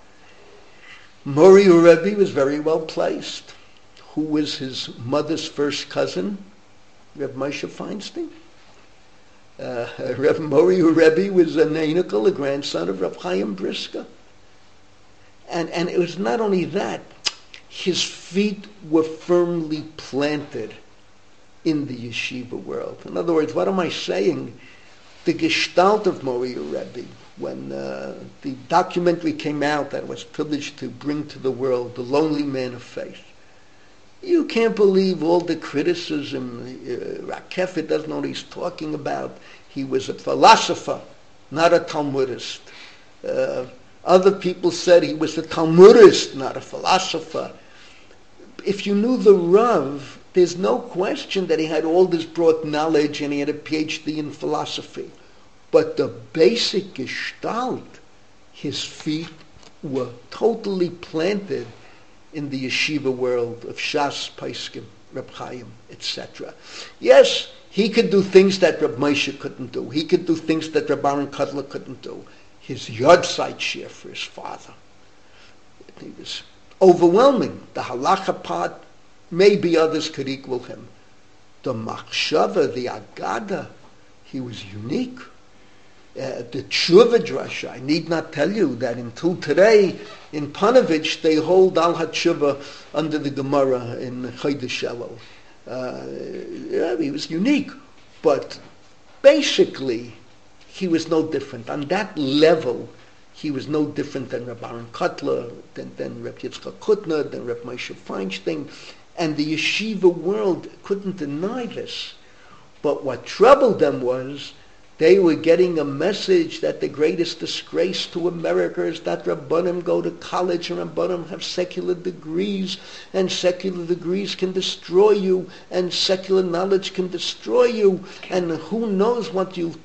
[SPEAKER 1] Mori Rebbe was very well placed. Who was his mother's first cousin? Reb Moshe Feinstein. Uh, Reb Mori Rebbe was an Einikal, a grandson of Reb Chaim Brisker. And, and it was not only that, his feet were firmly planted in the yeshiva world. In other words, what am I saying? The gestalt of Mori Rebbe, when uh, the documentary came out that was privileged to bring to the world, The Lonely Man of Faith, you can't believe all the criticism. Uh, Rakefet doesn't know what he's talking about. He was a philosopher, not a Talmudist. Uh, other people said he was a Talmudist, not a philosopher. If you knew the Rav, there's no question that he had all this broad knowledge and he had a P H D in philosophy. But the basic gestalt, his feet were totally planted in the yeshiva world of Shas, Paiskim, Reb Chaim, et cetera. Yes, he could do things that Reb Moshe couldn't do. He could do things that Reb Aaron Kotler couldn't do. His yahrzeit share for his father, he was overwhelming. The halacha part, maybe others could equal him. The machshava, the agada, he was unique. Uh, the tshuva drasha, I need not tell you that until today in Panovich they hold al hatshuva under the Gemara in Chodesh Elul. Uh, yeah, he was unique, but basically he was no different. On that level, he was no different than Reb Aaron Kotler, than, than Reb Yitzchak Kutner, than Reb Moshe Feinstein, and the yeshiva world couldn't deny this. But what troubled them was they were getting a message that the greatest disgrace to America is that Rabbanim go to college and Rabbanim have secular degrees, and secular degrees can destroy you, and secular knowledge can destroy you, and who knows what you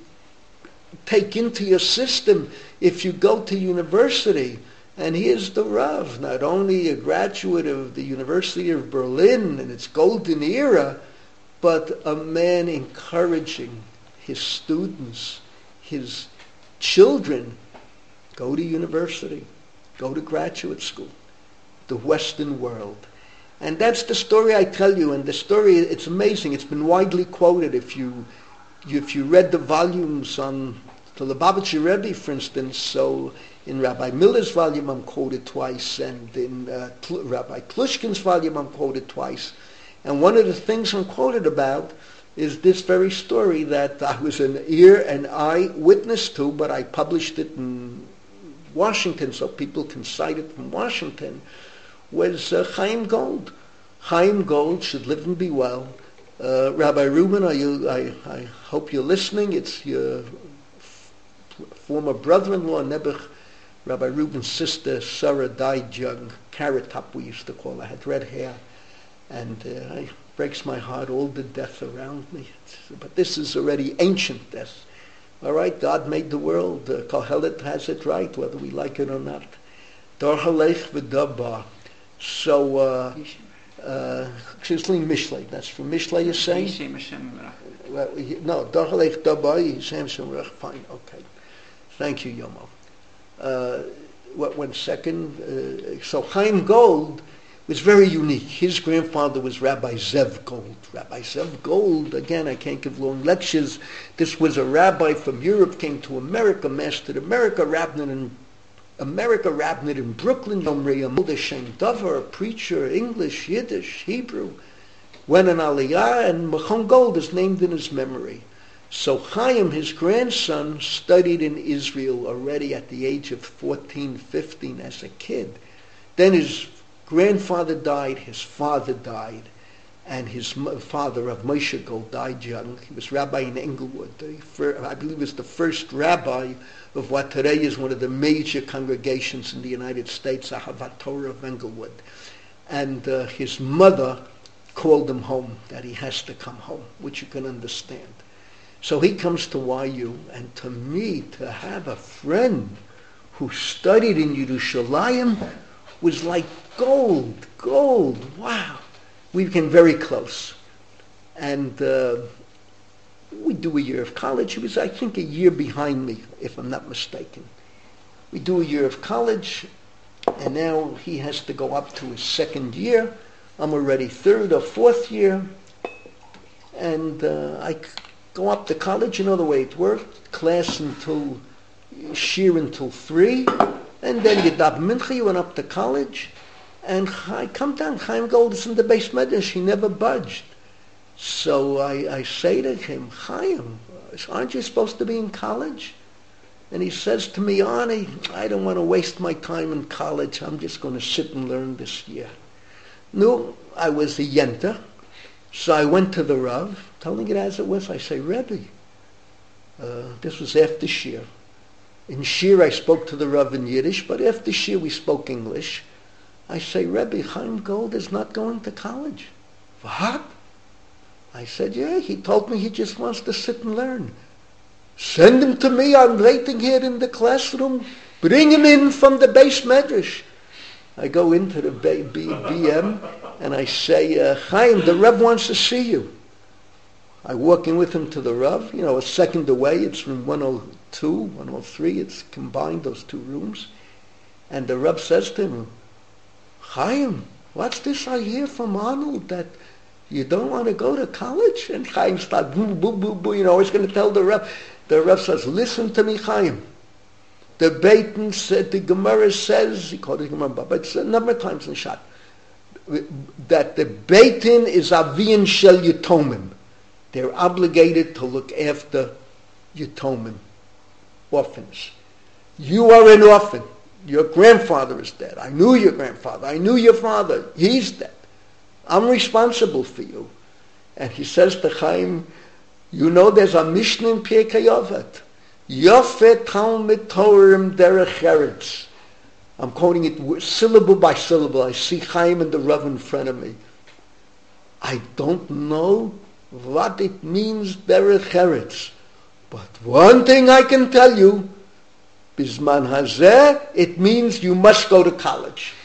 [SPEAKER 1] take into your system if you go to university. And here's the Rav, not only a graduate of the University of Berlin in its golden era, but a man encouraging his students, his children, go to university, go to graduate school, the Western world. And that's the story I tell you, and the story, it's amazing. It's been widely quoted. If you if you read the volumes on the Lubavitcher Rebbe, for instance, so in Rabbi Miller's volume I'm quoted twice, and in uh, Kl- Rabbi Klushkin's volume I'm quoted twice. And one of the things I'm quoted about is this very story that I was an ear and eye witness to, but I published it in Washington so people can cite it from Washington, was uh, Chaim Gold. Chaim Gold should live and be well. Uh, Rabbi Rubin, are you, I, I hope you're listening. It's your f- former brother-in-law, Nebuch. Rabbi Rubin's sister, Sarah, died young. Carrot Top, we used to call her, had red hair. And uh, I... breaks my heart, all the death around me. But this is already ancient death. All right, God made the world. Uh, Kohelet has it right, whether we like it or not. Dor halech v'daba. So, uh, uh, excuse me, Mishlei. That's from Mishlei, you're saying? Well, he, no, Dor halech daba, Yishem Shemrach. Fine, okay. Thank you, Yomo. Uh, what, one second. Uh, so, Chaim Gold was very unique. His grandfather was Rabbi Zev Gold. Rabbi Zev Gold, again, I can't give long lectures. This was a rabbi from Europe, came to America, mastered America, rabbinate in America, rabbinate in Brooklyn, Yomrei Shem Dover, a preacher, English, Yiddish, Hebrew, went on Aliyah, and Machon Gold is named in his memory. So Chaim, his grandson, studied in Israel already at the age of fourteen, fifteen as a kid. Then his grandfather died, his father died, and his father, Rav Moshe Gold, died young. He was rabbi in Englewood. The first, I believe he was the first rabbi of what today is one of the major congregations in the United States, Ahavat Torah of Englewood. And uh, his mother called him home, that he has to come home, which you can understand. So he comes to Y U, and to me, to have a friend who studied in Yerushalayim was like gold, gold, wow. we became very close. And uh, we do a year of college. He was, I think, a year behind me, if I'm not mistaken. We do a year of college, and now he has to go up to his second year. I'm already third or fourth year. And uh, I go up to college. You know the way it worked. Class until, shir until three. And then you dab mincha, you went up to college. And I come down. Chaim Gold is in the base medrash. He never budged. So I, I say to him, Chaim, aren't you supposed to be in college? And he says to me, Arnie, I don't want to waste my time in college. I'm just going to sit and learn this year. No, I was a yenta. So I went to the Rav, telling it as it was. I say, Rebbe, uh, this was after Shir. In Shir I spoke to the Rav in Yiddish, but after Shir we spoke English. I say, Rebbe, Chaim Gold is not going to college. What? I said, yeah, he told me he just wants to sit and learn. Send him to me, I'm waiting here in the classroom. Bring him in from the base medrash. I go into the B, B, BM and I say, uh, Chaim, the Rav wants to see you. I walk in with him to the Rav, you know, a second away, it's room one oh two, one oh three, it's combined, those two rooms. And the Rav says to him, Chaim, what's this I hear from Arnold that you don't want to go to college? And Chaim starts, boo, boo, boo, boo, you know, he's going to tell the Rav. The Rav says, listen to me, Chaim. The Beitin said, the Gemara says, he called it Gemara, but it's a number of times in Shat, that the Beitin is Avian Shel Yitomim. They're obligated to look after Yitomim, orphans. You are an orphan. Your grandfather is dead. I knew your grandfather. I knew your father. He's dead. I'm responsible for you. And he says to Chaim, you know there's a Mishnah in Pirkei Avot. Yofet Talmid Torah Derech Eretz. I'm quoting it syllable by syllable. I see Chaim and the Rav in front of me. I don't know what it means, Derech Eretz. But one thing I can tell you, Bisman Hazeh, it means you must go to college.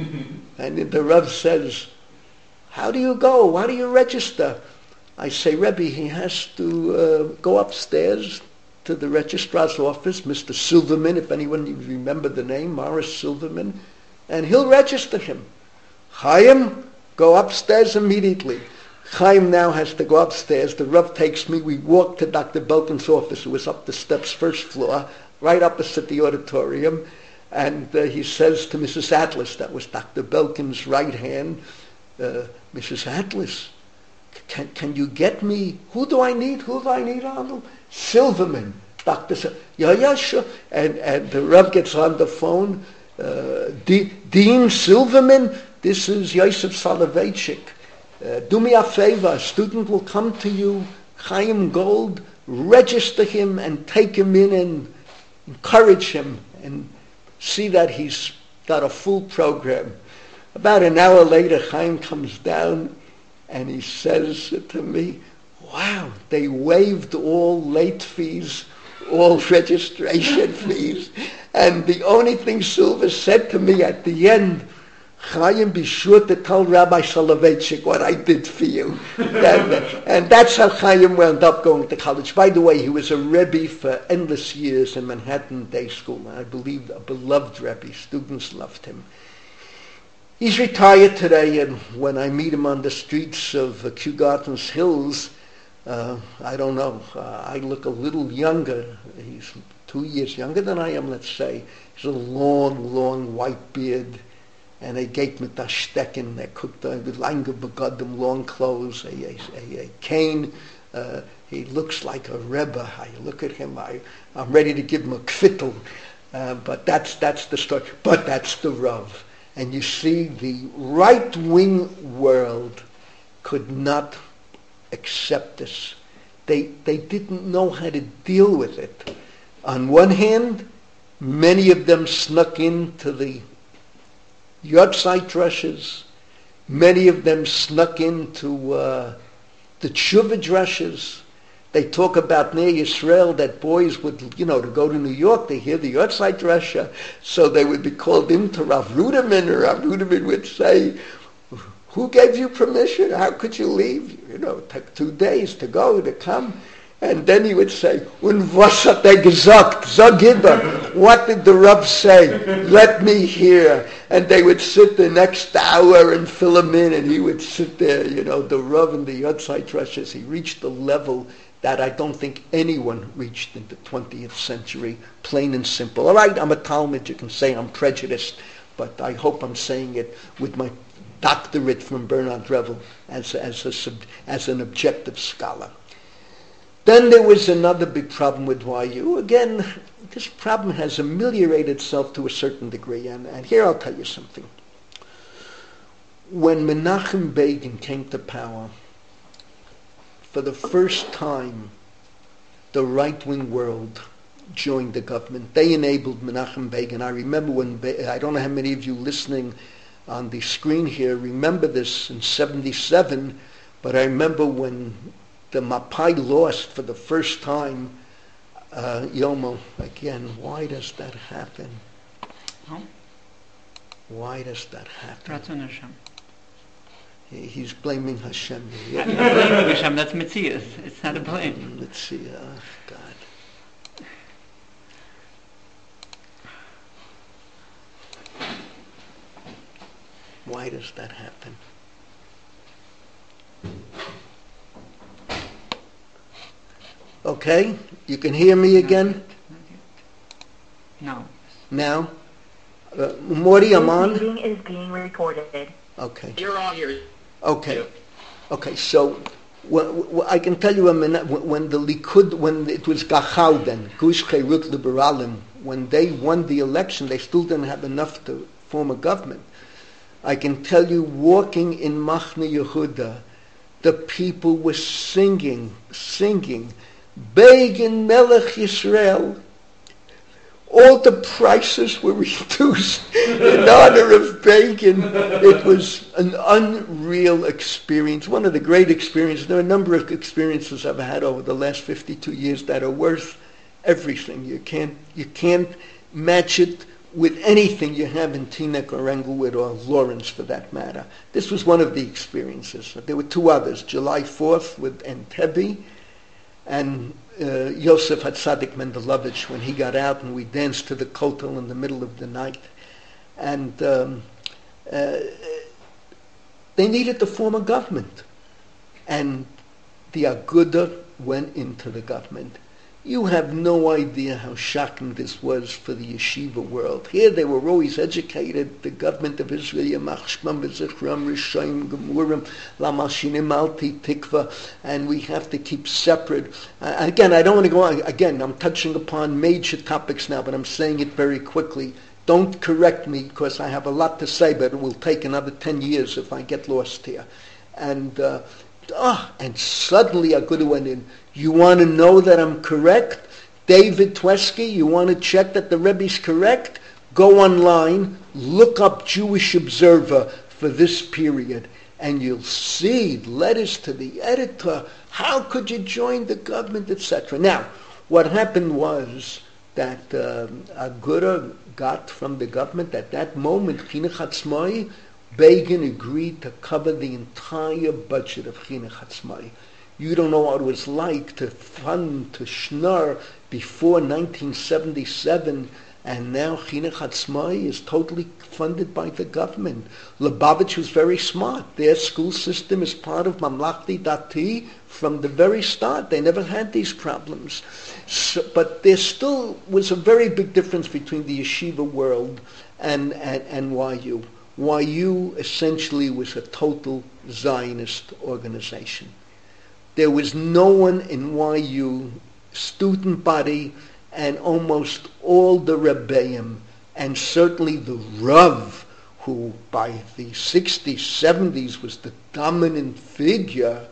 [SPEAKER 1] And the Rav says, how do you go? How do you register? I say, Rebbe, he has to uh, go upstairs to the registrar's office, Mister Silverman, if anyone you remember the name, Morris Silverman, and he'll register him. Chaim, go upstairs immediately. Chaim now has to go upstairs. The Rav takes me. We walk to Doctor Belkin's office. It was up the steps, first floor, right opposite the auditorium. And uh, he says to Missus Atlas, that was Doctor Belkin's right hand, uh, Missus Atlas, Can, can you get me, who do I need? Who do I need, Arnold? Silverman. Doctor Sil- yeah, yeah, sure. And, and the Rav gets on the phone. Uh, D- Dean Silverman, this is Yosef Soloveitchik. Uh, do me a favor. A student will come to you, Chaim Gold, register him and take him in and encourage him and see that he's got a full program. About an hour later, Chaim comes down and he says to me, wow, they waived all late fees, all registration fees. And the only thing Silver said to me at the end, Chaim, be sure to tell Rabbi Soloveitchik what I did for you. and, and that's how Chaim wound up going to college. By the way, he was a Rebbe for endless years in Manhattan Day School. I believe a beloved Rebbe. Students loved him. He's retired today, and when I meet him on the streets of uh, Kew Gardens Hills, uh, I don't know, uh, I look a little younger. He's two years younger than I am, let's say. He's a long, long white beard, and a gate mit a stecken, a cooked with lange begodim, long clothes, a, a, a, a cane. Uh, he looks like a Rebbe. I look at him, I, I'm ready to give him a kvittel. Uh, but that's, that's the story. But that's the Rav. And you see, the right-wing world could not accept this. They, they didn't know how to deal with it. On one hand, many of them snuck into the Yortzeit drushes. Many of them snuck into uh, the Tshuva drushes. They talk about near Yisrael that boys would, you know, to go to New York, they hear the Yortzeit drasha, so they would be called into Rav Ruderman, or Rav Ruderman would say, Who gave you permission? How could you leave? You know, it took two days to go, to come. And then he would say, Und was hat er gesagt? Sag immer. What did the Rav say? Let me hear. And they would sit the next hour and fill him in, and he would sit there, you know, the Rav and the Yotzai Trushes. He reached the level that I don't think anyone reached in the twentieth century, plain and simple. All right, I'm a Talmud, you can say I'm prejudiced, but I hope I'm saying it with my doctorate from Bernard Revel as, as, a, as an objective scholar. Then there was another big problem with Y U. Again, this problem has ameliorated itself to a certain degree, and, and here I'll tell you something. When Menachem Begin came to power, for the first time, the right-wing world joined the government. They enabled Menachem Begin. I remember when, Be- I don't know how many of you listening on the screen here remember this in seventy-seven, but I remember when the Mapai lost for the first time, uh, Yomo, again, why does that happen?
[SPEAKER 3] Huh?
[SPEAKER 1] Why does that happen?
[SPEAKER 3] Ratzon Hashem.
[SPEAKER 1] He, he's blaming Hashem. Yeah.
[SPEAKER 3] Blaming Hashem, that's Metzias. It's not a blame.
[SPEAKER 1] Let's see, oh God. Why does that happen? Okay, you can hear me again?
[SPEAKER 3] No.
[SPEAKER 1] Now? Uh, Morty, I'm on?
[SPEAKER 2] This meeting is being recorded.
[SPEAKER 1] Okay.
[SPEAKER 5] You're on here.
[SPEAKER 1] Okay. Okay, so well, well, I can tell you a minute, when the Likud, when it was Gachal then, Gush Cherut Liberalim, when they won the election, they still didn't have enough to form a government. I can tell you, walking in Machne Yehuda, the people were singing, singing, Begin Melech Yisrael. All the prices were reduced in honor of Begin. It was an unreal experience, one of the great experiences. There are a number of experiences I've had over the last fifty-two years that are worth everything. You can't, you can't match it with anything you have in Teaneck or Englewood or Lawrence for that matter. This was one of the experiences. There were two others, July fourth with Entebbe, and uh, Yosef Hatzadik Mendelovich when he got out and we danced to the kotel in the middle of the night. And um, uh, they needed to form a government. And the Aguda went into the government. You have no idea how shocking this was for the yeshiva world. Here they were always educated. The government of Israel, Yamach Shmam V'Zichram, Rishayim, Gemurim, Lamashinim Alti, Tikva, and we have to keep separate. Uh, again, I don't want to go on. Again, I'm touching upon major topics now, but I'm saying it very quickly. Don't correct me because I have a lot to say, but it will take another ten years if I get lost here. And uh, ah, and suddenly Aguda went in. You want to know that I'm correct? David Twesky, you want to check that the Rebbe's correct? Go online, look up Jewish Observer for this period, and you'll see letters to the editor. How could you join the government, et cetera. Now, what happened was that uh, Aguda got from the government at that moment, Chinuch Hatzmai, Begin agreed to cover the entire budget of Chinuch Hatzmai. You don't know what it was like to fund, to schnorr before nineteen seventy-seven, and now Chinuch Hatzmai is totally funded by the government. Lubavitch was very smart. Their school system is part of Mamlachti Dati from the very start. They never had these problems. So, but there still was a very big difference between the yeshiva world and, and, and Y U. Y U essentially was a total Zionist organization. There was no one in Y U, student body, and almost all the Rebbeim, and certainly the Rav, who by the sixties, seventies was the dominant figure,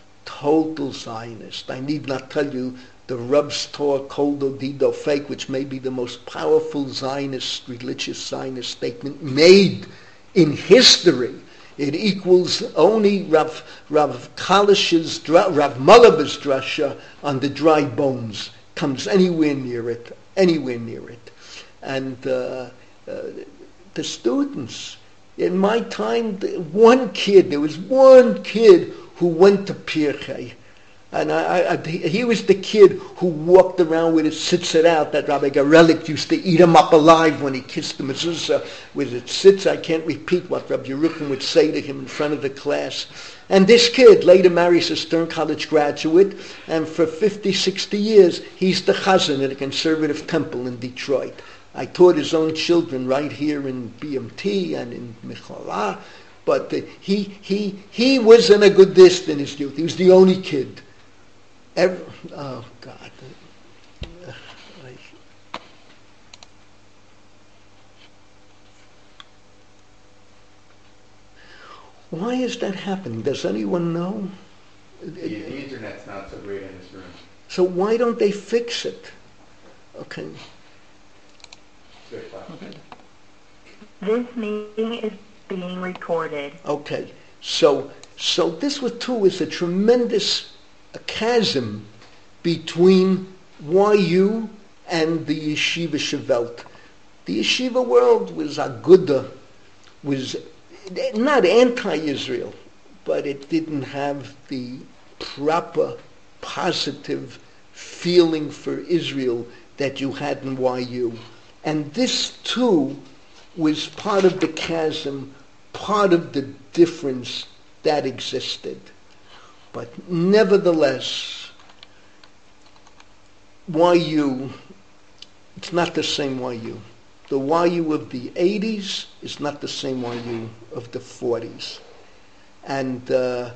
[SPEAKER 1] total Zionist. I need not tell you the Rav's Torah, Kol Dodido Fake, which may be the most powerful Zionist, religious Zionist statement made in history. It equals only Rav Rav Kalish's, Rav Malaba's drasha on the dry bones. Comes anywhere near it, anywhere near it. And uh, uh, the students, In my time, the- one kid, there was one kid who went to Pirchei. And I, I, he was the kid who walked around with his sitzit out, that Rabbi Garelik used to eat him up alive when he kissed the mezuzah with his sitzit. I can't repeat what Rabbi Yerucham would say to him in front of the class. And this kid later marries a Stern College graduate, and for fifty, sixty years, he's the chazan at a conservative temple in Detroit. I taught his own children right here in B M T and in Micholah, but uh, he, he, he was in a good dist in his youth. He was the only kid. Every, oh, God. Why is that happening? Does anyone know?
[SPEAKER 5] The, the internet's not so great in this room.
[SPEAKER 1] So why don't they fix it? Okay.
[SPEAKER 5] Good question.
[SPEAKER 2] This meeting is being recorded.
[SPEAKER 1] Okay. So, so this was too is a tremendous a chasm between Y U and the Yeshiva Shevelt. The Yeshiva world was Aguda, was not anti-Israel, but it didn't have the proper positive feeling for Israel that you had in Y U. And this too was part of the chasm, part of the difference that existed. But nevertheless, Y U, it's not the same Y U. The Y U of the eighties is not the same Y U of the forties. And uh,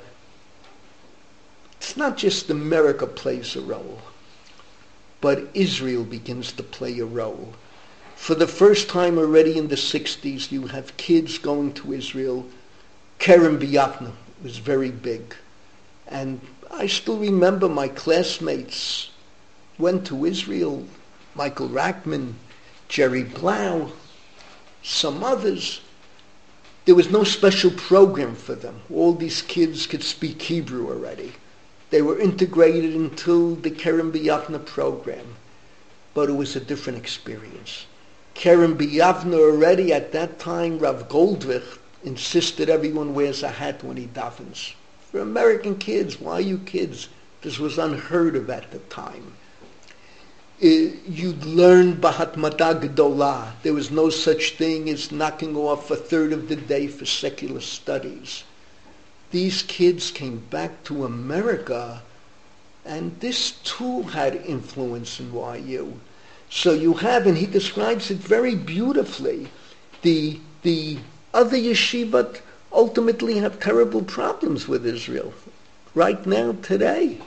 [SPEAKER 1] it's not just America plays a role, but Israel begins to play a role. For the first time already in the sixties, you have kids going to Israel. Kerem B'Yavne was very big. And I still remember my classmates went to Israel, Michael Rackman, Jerry Blau, some others. There was no special program for them. All these kids could speak Hebrew already. They were integrated into the Kerem B'Yavne program. But it was a different experience. Kerem B'Yavne already at that time, Rav Goldwich insisted everyone wears a hat when he davens. For American kids, why you kids? This was unheard of at the time. Uh, you'd learn Bahat Madah Gedolah. There was no such thing as knocking off a third of the day for secular studies. These kids came back to America, and this too had influence in Y U. So you have, and he describes it very beautifully, the the other yeshivot ultimately have terrible problems with Israel. Right now, today,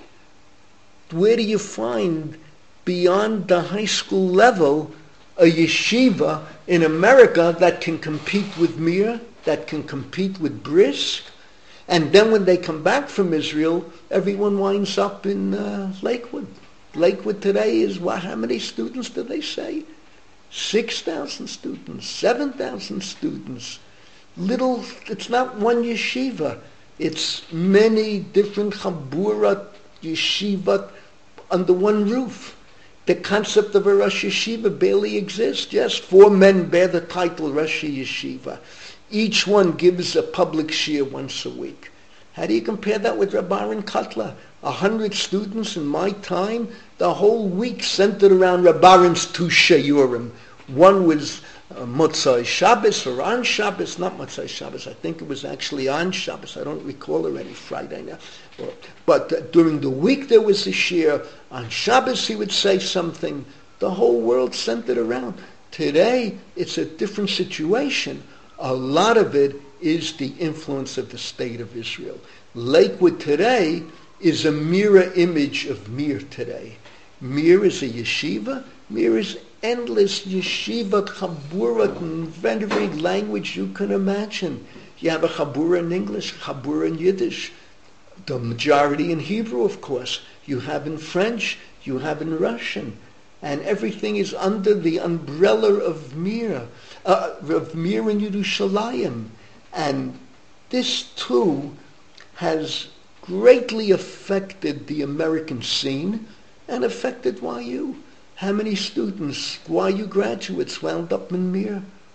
[SPEAKER 1] where do you find beyond the high school level a yeshiva in America that can compete with Mir, that can compete with Brisk? And then when they come back from Israel, everyone winds up in uh, Lakewood. Lakewood today is, what, how many students do they say? six thousand students, seven thousand students. Little, it's not one yeshiva. It's many different chaburat, yeshivat under one roof. The concept of a Rosh Yeshiva barely exists. Yes, four men bear the title Rosh Yeshiva. Each one gives a public shiur once a week. How do you compare that with Reb Aaron Kotler? A hundred students in my time, the whole week centered around Reb Aaron's two shiurim. One was uh, Motzai Shabbos or on Shabbos, not Motzai Shabbos. I think it was actually on Shabbos. I don't recall already, Friday now. But uh, during the week there was a shiur. On Shabbos he would say something. The whole world centered around. Today it's a different situation. A lot of it is the influence of the state of Israel. Lakewood today is a mirror image of Mir today. Mir is a yeshiva. Mir is endless yeshiva, chaburat, in every language you can imagine. You have a chabura in English, chabura in Yiddish. The majority in Hebrew, of course. You have in French, you have in Russian. And everything is under the umbrella of Mir, uh, of Mir and Yerushalayim. And this too has greatly affected the American scene and affected Y U. How many students, Y U graduates, wound up in Mir?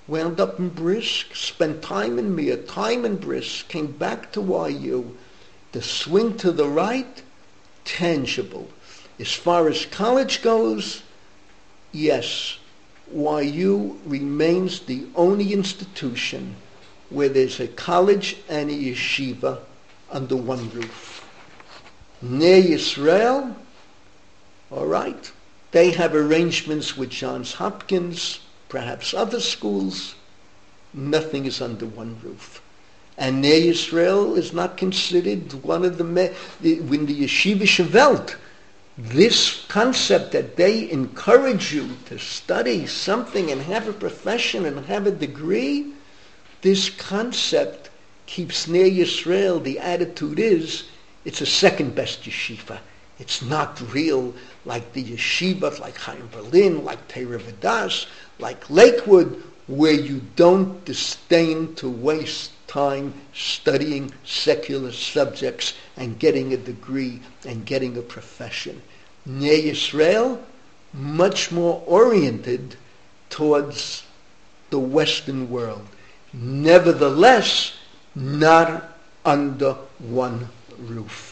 [SPEAKER 1] wound up in Brisk, spent time in Mir, time in Brisk, came back to Y U. The swing to the right, tangible. As far as college goes, yes, Y U remains the only institution where there's a college and a yeshiva under one roof. Ner Yisrael, all right, they have arrangements with Johns Hopkins, perhaps other schools. Nothing is under one roof. And Ner Yisrael is not considered one of the, me- the when the Yeshivische Welt, this concept that they encourage you to study something and have a profession and have a degree, this concept keeps Ner Yisrael, the attitude is, it's a second best yeshiva. It's not real like the yeshiva, like Chaim Berlin, like Torah Vodaas, like Lakewood, where you don't disdain to waste time studying secular subjects and getting a degree and getting a profession. Ner Yisrael, much more oriented towards the Western world. Nevertheless, not under one roof.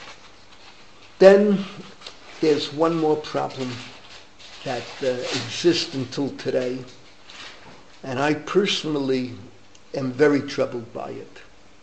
[SPEAKER 1] Then there's one more problem that uh, exists until today, and I personally am very troubled by it.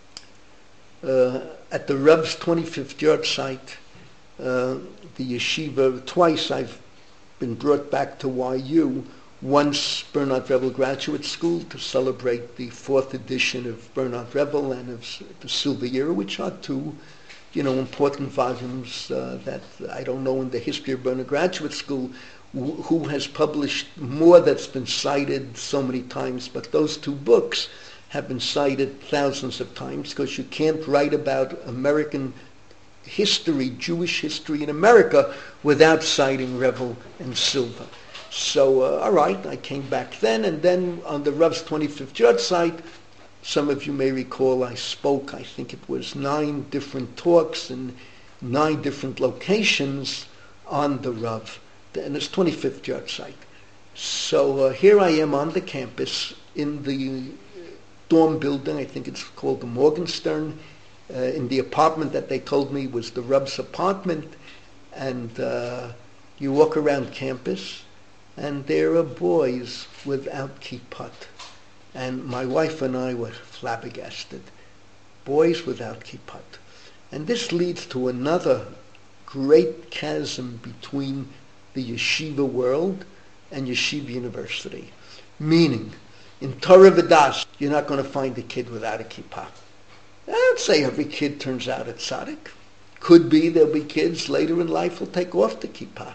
[SPEAKER 1] Uh, at the Rav's twenty-fifth yard site, uh, the yeshiva, twice I've been brought back to Y U, once Bernard Revel Graduate School to celebrate the fourth edition of Bernard Revel and of the Silver Year, which are two, you know, important volumes uh, that I don't know in the history of Bernard Graduate School wh- who has published more that's been cited so many times, but those two books have been cited thousands of times because you can't write about American history, Jewish history in America, without citing Revel and Silver. So, uh, all right, I came back then, and then on the Rav's twenty-fifth yard site, some of you may recall I spoke, I think it was nine different talks in nine different locations on the Rav, and it's twenty-fifth yard site. So uh, here I am on the campus in the dorm building, I think it's called the Morgenstern, uh, in the apartment that they told me was the Rav's apartment, and uh, you walk around campus, and there are boys without kippot. And my wife and I were flabbergasted. Boys without kippot. And this leads to another great chasm between the yeshiva world and yeshiva university. Meaning, in Torah Vodaas, you're not going to find a kid without a kippah. I'd say every kid turns out a tzaddik. Could be there'll be kids later in life who'll take off the kippah.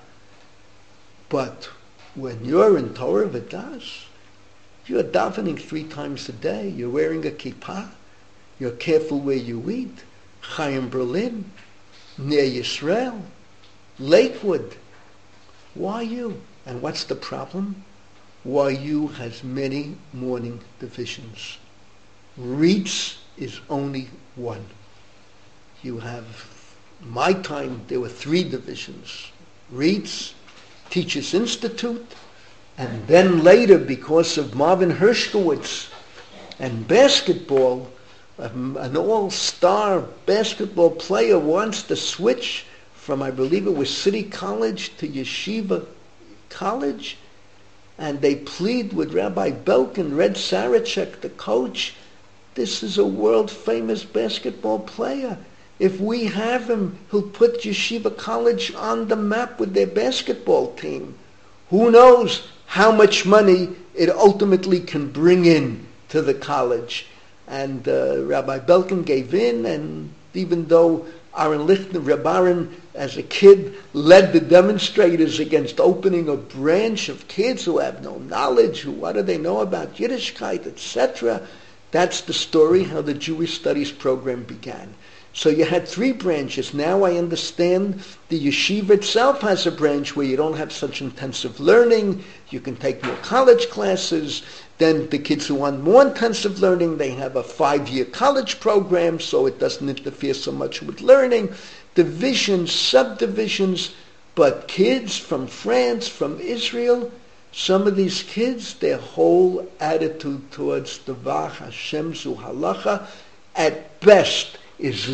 [SPEAKER 1] But when you're in Torah Vodaas, you're davening three times a day. You're wearing a kippah. You're careful where you eat. Chaim Berlin, Ner Yisrael, Lakewood. Y U. And what's the problem? Y U has many morning divisions. Reitz is only one. You have, my time, there were three divisions. Reitz, Teachers Institute, and then later, because of Marvin Hershkowitz and basketball, um, an all-star basketball player wants to switch from, I believe it was City College to Yeshiva College, and they plead with Rabbi Belkin, Red Sarachek, the coach, this is a world-famous basketball player. If we have him, he'll put Yeshiva College on the map with their basketball team. Who knows how much money it ultimately can bring in to the college. And uh, Rabbi Belkin gave in, and even though Aaron Lichtner, Reb Aaron, as a kid, led the demonstrators against opening a branch of kids who have no knowledge, who what do they know about Yiddishkeit, et cetera, that's the story how the Jewish Studies program began. So you had three branches. Now I understand the yeshiva itself has a branch where you don't have such intensive learning. You can take more college classes. Then the kids who want more intensive learning, they have a five-year college program, so it doesn't interfere so much with learning. Divisions, subdivisions, but kids from France, from Israel, Some of these kids, their whole attitude towards Davach Hashem Zu Halacha, at best, is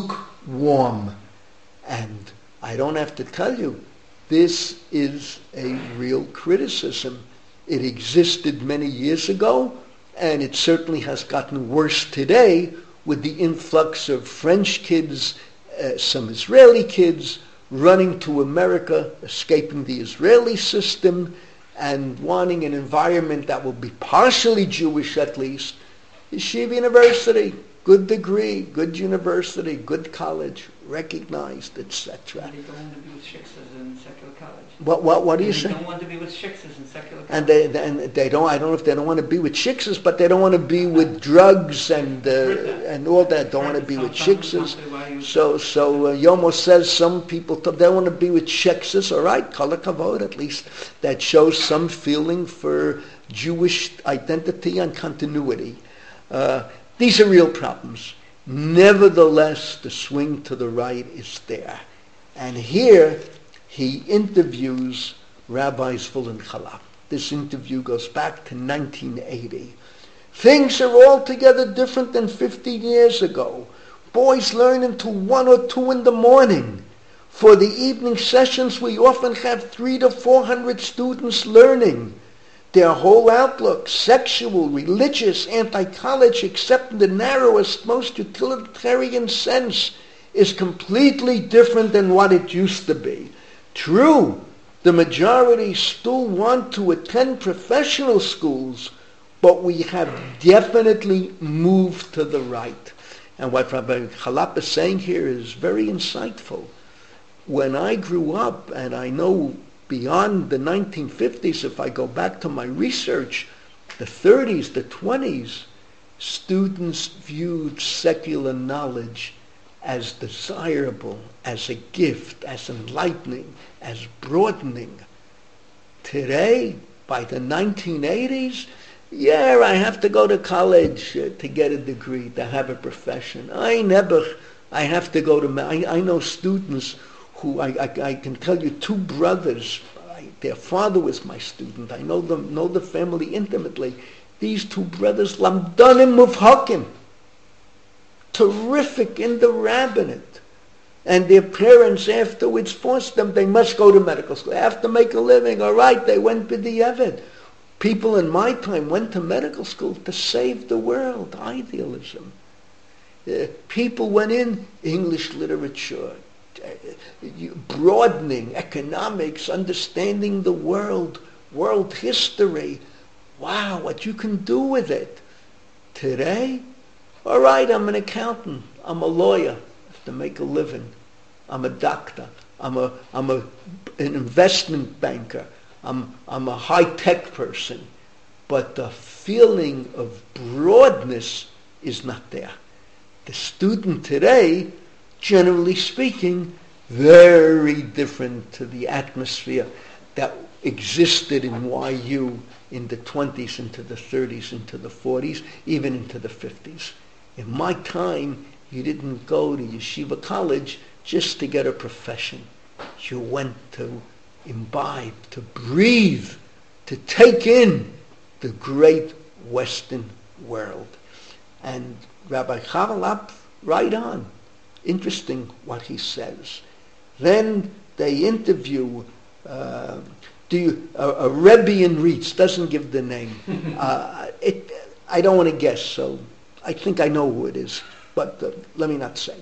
[SPEAKER 1] lukewarm. And I don't have to tell you, this is a real criticism. It existed many years ago, and it certainly has gotten worse today with the influx of French kids, uh, some Israeli kids, running to America, escaping the Israeli system, and wanting an environment that will be partially Jewish at least. Yeshiva University, good degree, good university, good college, recognized, et cetera.
[SPEAKER 3] They don't want to be with shiksas in secular college.
[SPEAKER 1] What what what do you
[SPEAKER 3] They
[SPEAKER 1] say?
[SPEAKER 3] don't want to be with shiksas in secular college.
[SPEAKER 1] And they and they don't. I don't know if they don't want to be with shiksas, but they don't want to be with drugs and uh, and all that. Don't want to be with shiksas. So so uh, Yomo says some people t- they want to be with shiksas. All right, kol hakavod, at least that shows some feeling for Jewish identity and continuity. Uh, these are real problems. Nevertheless, the swing to the right is there, and here he interviews Rabbi Zvulun Chalap. This interview goes back to nineteen eighty. Things are altogether different than fifteen years ago. Boys learn until one or two in the morning. For the evening sessions, we often have three to four hundred students learning. Their whole outlook, sexual, religious, anti-college, except in the narrowest, most utilitarian sense, is completely different than what it used to be. True, the majority still want to attend professional schools, but we have definitely moved to the right. And what Rabbi Chalap is saying here is very insightful. When I grew up, and I know beyond the nineteen fifties, if I go back to my research, the thirties, the twenties, students viewed secular knowledge as desirable, as a gift, as enlightening, as broadening. Today, by the nineteen eighties, yeah, I have to go to college uh, to get a degree, to have a profession. I never, I have to go to, I, I know students who, I, I, I can tell you, two brothers, I, their father was my student. I know them, know the family intimately. These two brothers, lamdanim muvhakim, terrific in the rabbinate. And their parents afterwards forced them, they must go to medical school. They have to make a living. All right, they went b'diavad. People in my time went to medical school to save the world. Idealism. Uh, people went in English literature, uh, broadening, economics, understanding the world, world history. Wow, what you can do with it. Today, all right, I'm an accountant. I'm a lawyer. I have to make a living. I'm a doctor. I'm a I'm a an investment banker. I'm I'm a high-tech person. But the feeling of broadness is not there. The student today, generally speaking, very different to the atmosphere that existed in Y U in the twenties, into the thirties, into the forties, even into the fifties. In my time, you didn't go to yeshiva college just to get a profession. You went to imbibe, to breathe, to take in the great Western world. And Rabbi Chalap, right on. Interesting what he says. Then they interview uh, do you, a, a Rebbe in Reitz, doesn't give the name. uh, it, I don't want to guess, so I think I know who it is, but uh, let me not say.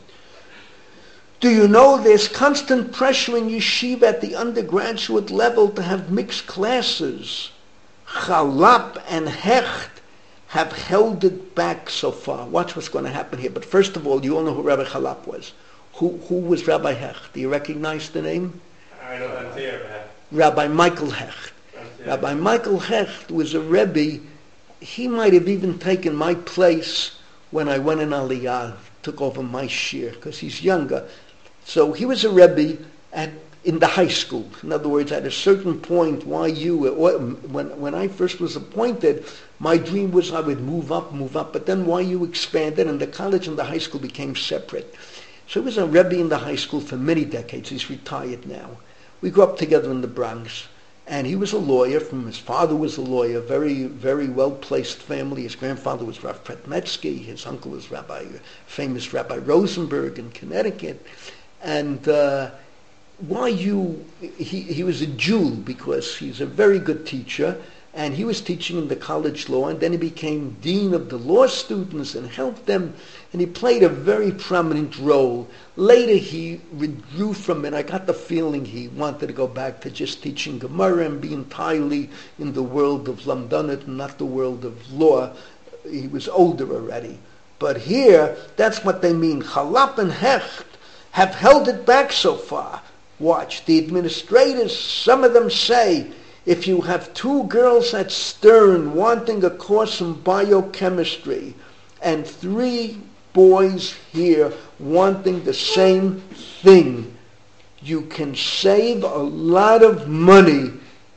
[SPEAKER 1] Do you know there's constant pressure in yeshiva at the undergraduate level to have mixed classes? Chalap and Hecht have held it back so far. Watch what's going to happen here. But first of all, you all know who Rabbi Chalap was. Who, who was Rabbi Hecht? Do you recognize the name?
[SPEAKER 4] I know I'm there,
[SPEAKER 1] Rabbi Michael Hecht. Rabbi Michael Hecht was a Rebbe. He might have even taken my place when I went in Aliyah, took over my shir, because he's younger. So he was a Rebbe at, in the high school. In other words, at a certain point, Y U, when, when I first was appointed, my dream was I would move up, move up, but then Y U expanded and the college and the high school became separate. So he was a Rebbe in the high school for many decades. He's retired now. We grew up together in the Bronx. And he was a lawyer. From his father was a lawyer, very, very well-placed family. His grandfather was Rav Pretmetsky. His uncle was Rabbi, famous Rabbi Rosenberg in Connecticut. And uh, why you, he, he was a Jew because he's a very good teacher. And he was teaching in the college law, and then he became dean of the law students and helped them, and he played a very prominent role. Later he withdrew from it. I got the feeling he wanted to go back to just teaching Gemara and be entirely in the world of Lamdanut and not the world of law. He was older already. But here, that's what they mean. Chalap and Hecht have held it back so far. Watch, the administrators, some of them say, if you have two girls at Stern wanting a course in biochemistry and three boys here wanting the same thing, you can save a lot of money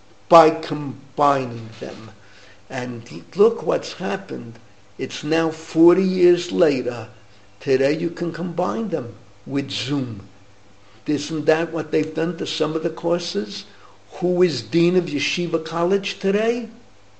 [SPEAKER 1] by combining them. And look what's happened. It's now forty years later. Today you can combine them with Zoom. Isn't that what they've done to some of the courses? Who is Dean of Yeshiva College today?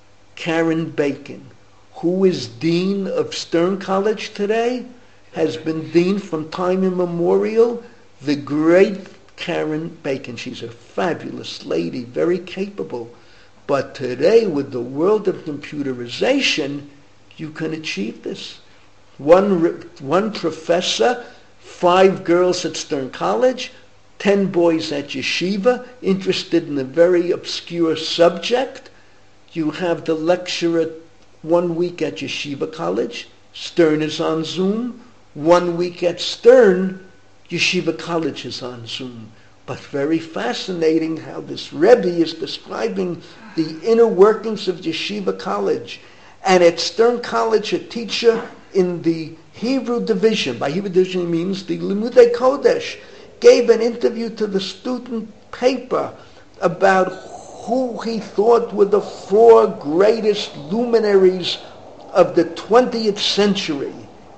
[SPEAKER 1] Karen Bacon. Who is Dean of Stern College today? Has been Dean from time immemorial? The great Karen Bacon. She's a fabulous lady, very capable. But today, with the world of computerization, you can achieve this. One, one professor, five girls at Stern College, ten boys at yeshiva, interested in a very obscure subject. You have the lecturer one week at Yeshiva College. Stern is on Zoom. One week at Stern, Yeshiva College is on Zoom. But very fascinating how this Rebbe is describing the inner workings of Yeshiva College. And at Stern College, a teacher in the Hebrew division, by Hebrew division he means the Limudei Kodesh, gave an interview to the student paper about who he thought were the four greatest luminaries of the twentieth century.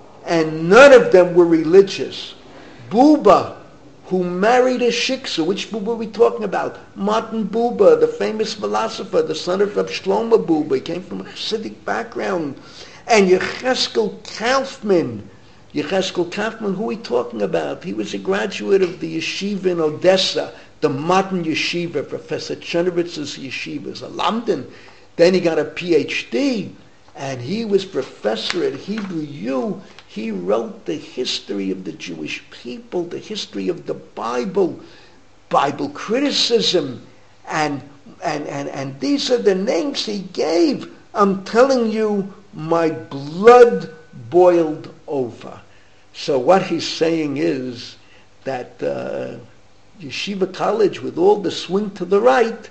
[SPEAKER 1] And none of them were religious. Buba, who married a shiksa. Which Buba are we talking about? Martin Buba, the famous philosopher, the son of Rav Shlomo Buba. He came from a Hasidic background. And Yecheskel Kaufman, Yecheskel Kaufman, who are we talking about? He was a graduate of the yeshiva in Odessa, the modern yeshiva, Professor Chernovitz's yeshiva, a Lamdan. Then he got a P H D, and he was professor at Hebrew U. He wrote the history of the Jewish people, the history of the Bible, Bible criticism, and and and, and these are the names he gave. I'm telling you, my blood boiled over. So what he's saying is that uh, Yeshiva College, with all the swing to the right,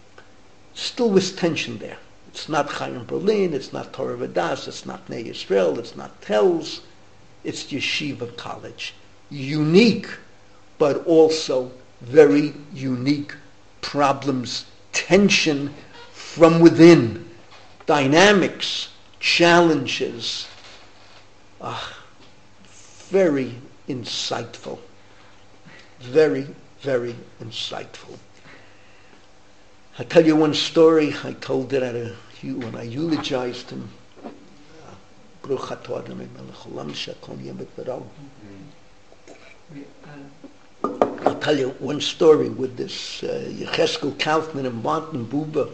[SPEAKER 1] still was tension there. It's not Chaim Berlin, it's not Torah Vodaas, it's not Nei Yisrael, it's not Telz, it's Yeshiva College. Unique, but also very unique problems, tension from within, dynamics, challenges. Ah, very insightful. Very, very insightful. I'll tell you one story. I told it at a, when I eulogized him. I'll tell you one story with this uh, Yecheskel Kaufman and Martin Buba.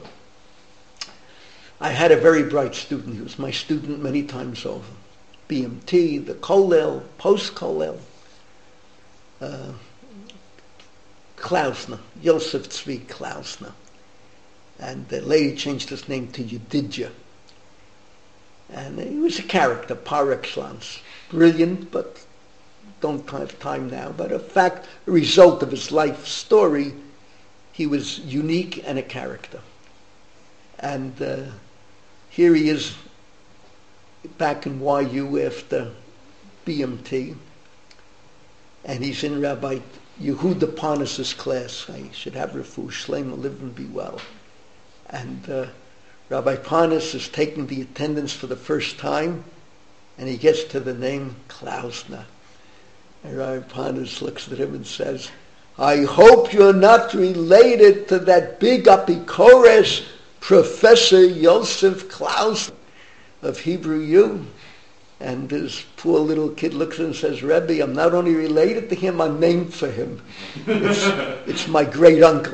[SPEAKER 1] I had a very bright student. He was my student many times over. B M T, the Kollel, post-Kollel. Uh, Klausner, Yosef Tzvi Klausner. And the lady changed his name to Yedidya. And he was a character, par excellence. Brilliant, but don't have time now. But a fact, a result of his life story, he was unique and a character. And uh, here he is back in Y U after B M T. And he's in Rabbi Yehuda Parnas's class. I should have refuah shleima, live and be well. And uh, Rabbi Parnas is taking the attendance for the first time, and he gets to the name Klausner. And Rabbi Parnas looks at him and says, I hope you're not related to that big apikores, Professor Yosef Klaus of Hebrew U. And this poor little kid looks at him and says, Rebbe, I'm not only related to him, I'm named for him. It's, it's my great uncle.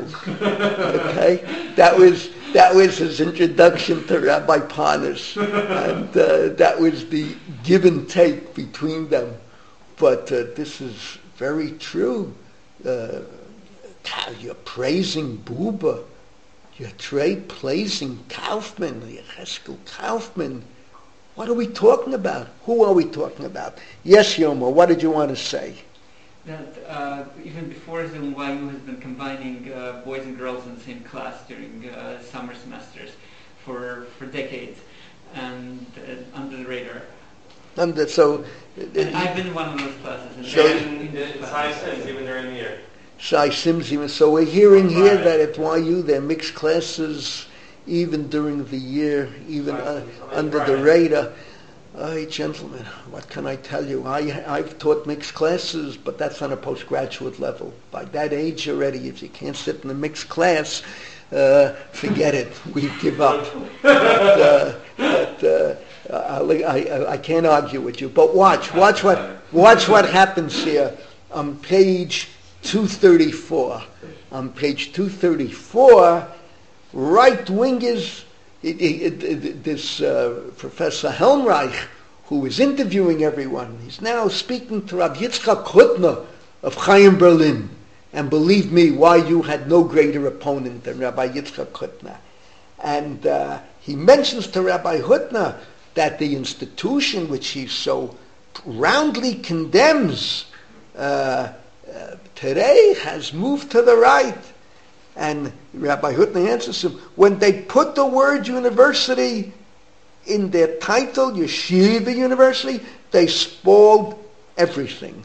[SPEAKER 1] Okay? That was that was his introduction to Rabbi Parnas. And uh, that was the give and take between them. But uh, this is very true. Uh, you're praising Buber. You're tra- praising Kaufman, Yecheskel Kaufman. What are we talking about? Who are we talking about? Yes, Yomo, what did you want to say?
[SPEAKER 3] That uh, even before Zoom, Y U has been combining uh, boys and girls in the same class during uh, summer semesters for for decades, and uh, under the radar.
[SPEAKER 1] Under, so,
[SPEAKER 3] and I've been in one of those classes. And
[SPEAKER 1] So-
[SPEAKER 4] And it's high sense even during the year.
[SPEAKER 1] Shai Sims, even so, we're hearing here that at Y U there are mixed classes even during the year, even uh, under the radar. Hey, gentlemen, what can I tell you? I, I've taught mixed classes, but that's on a postgraduate level. By that age already, if you can't sit in a mixed class, uh, forget it. We give up. But, uh, but uh, I, I, I can't argue with you. But watch, watch what, watch what happens here on page two thirty-four. On page two thirty-four, right wingers. It, it, it, this uh, Professor Helmreich, who is interviewing everyone, he's now speaking to Rav Yitzchak Hutner of Chaim Berlin. And believe me, Y U had no greater opponent than Rabbi Yitzchak Hutner. And uh, he mentions to Rabbi Hutner that the institution which he so roundly condemns uh, uh, today has moved to the right. And Rabbi Hutner answers him, when they put the word university in their title, Yeshiva University, they spoiled everything.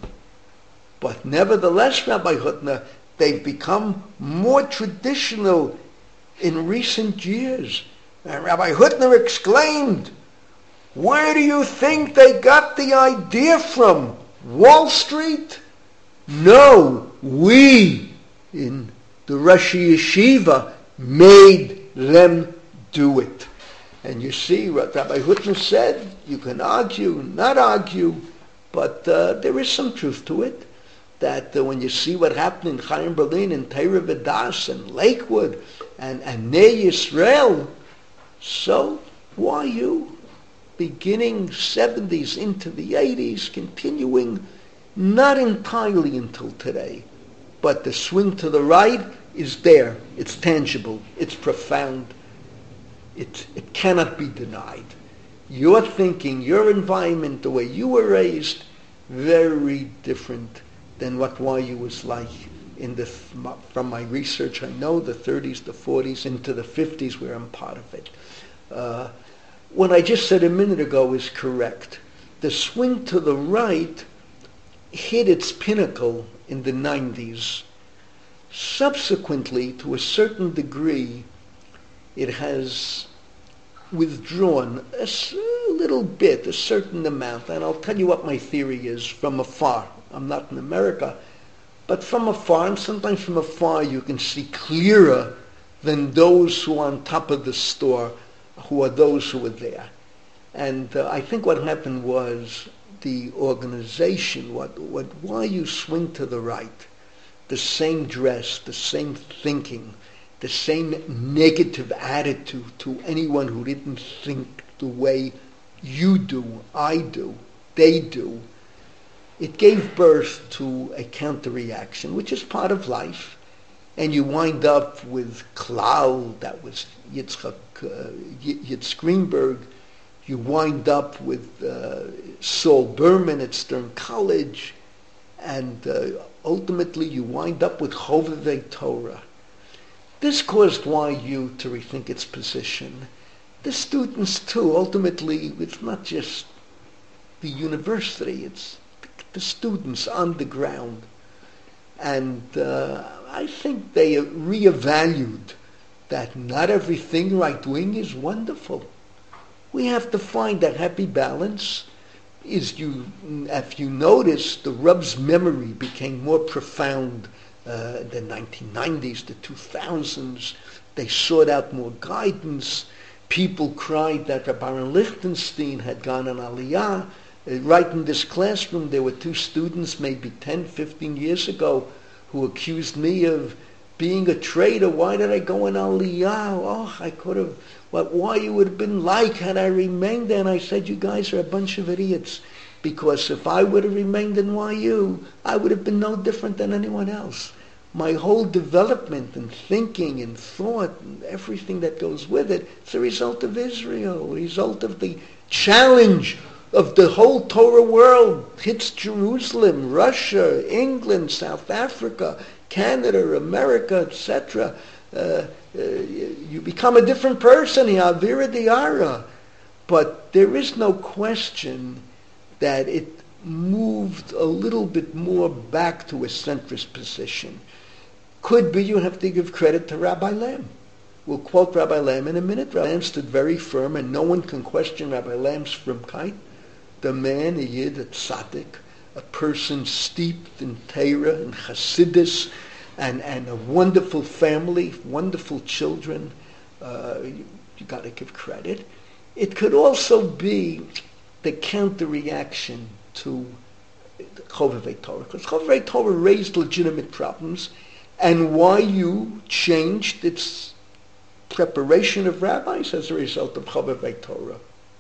[SPEAKER 1] But nevertheless, Rabbi Hutner, they've become more traditional in recent years. And Rabbi Hutner exclaimed, where do you think they got the idea from? Wall Street? No, we in the Roshei Yeshiva made them do it. And you see what Rabbi Hutner said, you can argue, not argue, but uh, there is some truth to it. That uh, when you see what happened in Chaim Berlin and Torah Vodaas and Lakewood and, and Nei Yisrael, so Y U, beginning seventies into the eighties, continuing not entirely until today, but the swing to the right is there. It's tangible. It's profound. It, it cannot be denied. Your thinking, your environment, the way you were raised, very different than what Y U was like in the, from my research. I know the thirties, the forties, into the fifties where I'm part of it. Uh, what I just said a minute ago is correct. The swing to the right hit its pinnacle in the nineties. Subsequently, to a certain degree, it has withdrawn a little bit, a certain amount. And I'll tell you what my theory is from afar. I'm not in America, but from afar, and sometimes from afar you can see clearer than those who are on top of the store, who are those who are there. And uh, I think what happened was the organization, what, what, why you swing to the right, the same dress, the same thinking, the same negative attitude to anyone who didn't think the way you do, I do, they do. It gave birth to a counter-reaction, which is part of life. And you wind up with Klal, that was Yitzchak, uh, Yitz Greenberg. You wind up with uh, Saul Berman at Stern College. And uh, ultimately you wind up with Chovevei Torah. This caused Y U to rethink its position. The students too, ultimately, it's not just the university, it's the students on the ground. And uh, I think they reevaluated that not everything right-wing is wonderful. We have to find that happy balance. Is you, if you notice, the Reb's memory became more profound uh, the nineteen nineties, the two thousands. They sought out more guidance. People cried that Rabbi Aaron Lichtenstein had gone on Aliyah. Uh, right in this classroom, there were two students, maybe ten, fifteen years ago, who accused me of being a traitor. Why did I go on Aliyah? Oh, I could have, what, why you would have been like had I remained there. And I said, you guys are a bunch of idiots. Because if I would have remained in Y U, I would have been no different than anyone else. My whole development and thinking and thought and everything that goes with it, it's a result of Israel, a result of the challenge of the whole Torah world. Hits Jerusalem, Russia, England, South Africa, Canada, America, et cetera. Uh, uh, you become a different person, Avira Diara. But there is no question that it moved a little bit more back to a centrist position. Could be you have to give credit to Rabbi Lamb. We'll quote Rabbi Lamb in a minute. Rabbi Lamb stood very firm, and no one can question Rabbi Lamb's firmkeit. The man, a yid, a tzaddik, a person steeped in Torah and Hasidus, and, and a wonderful family, wonderful children. Uh, you you got to give credit. It could also be the counter-reaction to Chovevei Torah, because Chovevei Torah raised legitimate problems, and Y U changed its preparation of rabbis as a result of Chovevei Torah.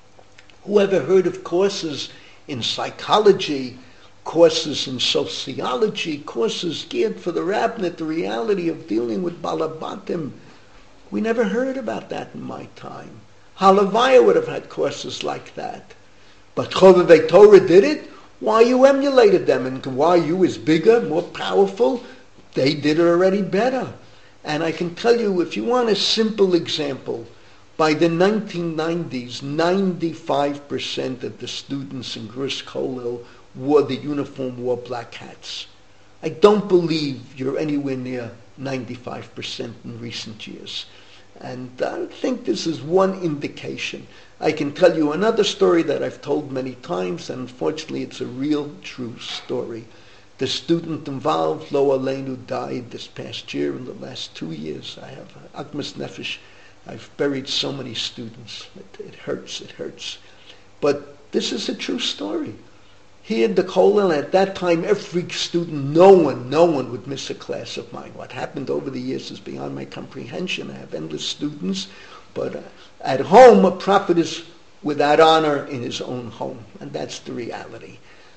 [SPEAKER 1] Whoever heard of courses in psychology, courses in sociology, courses geared for the rabbinate, the reality of dealing with Balabatim? We never heard about that in my time. Halavaya would have had courses like that. But Chovevei Torah did it. Y U emulated them, and Y U is bigger, more powerful. They did it already better. And I can tell you, if you want a simple example, by the nineteen nineties, ninety-five percent of the students in Gris Kollel wore the uniform, wore black hats. I don't believe you're anywhere near ninety-five percent in recent years. And I think this is one indication. I can tell you another story that I've told many times, and unfortunately it's a real, true story. The student involved, Lo Aleinu, died this past year. In the last two years, I have Agmas Nefesh. I've buried so many students. It, it hurts, it hurts. But this is a true story. Here in the Kollel, at that time, every student, no one, no one would miss a class of mine. What happened over the years is beyond my comprehension. I have endless students. But uh, at home, a prophet is without honor in his own home. And that's the reality.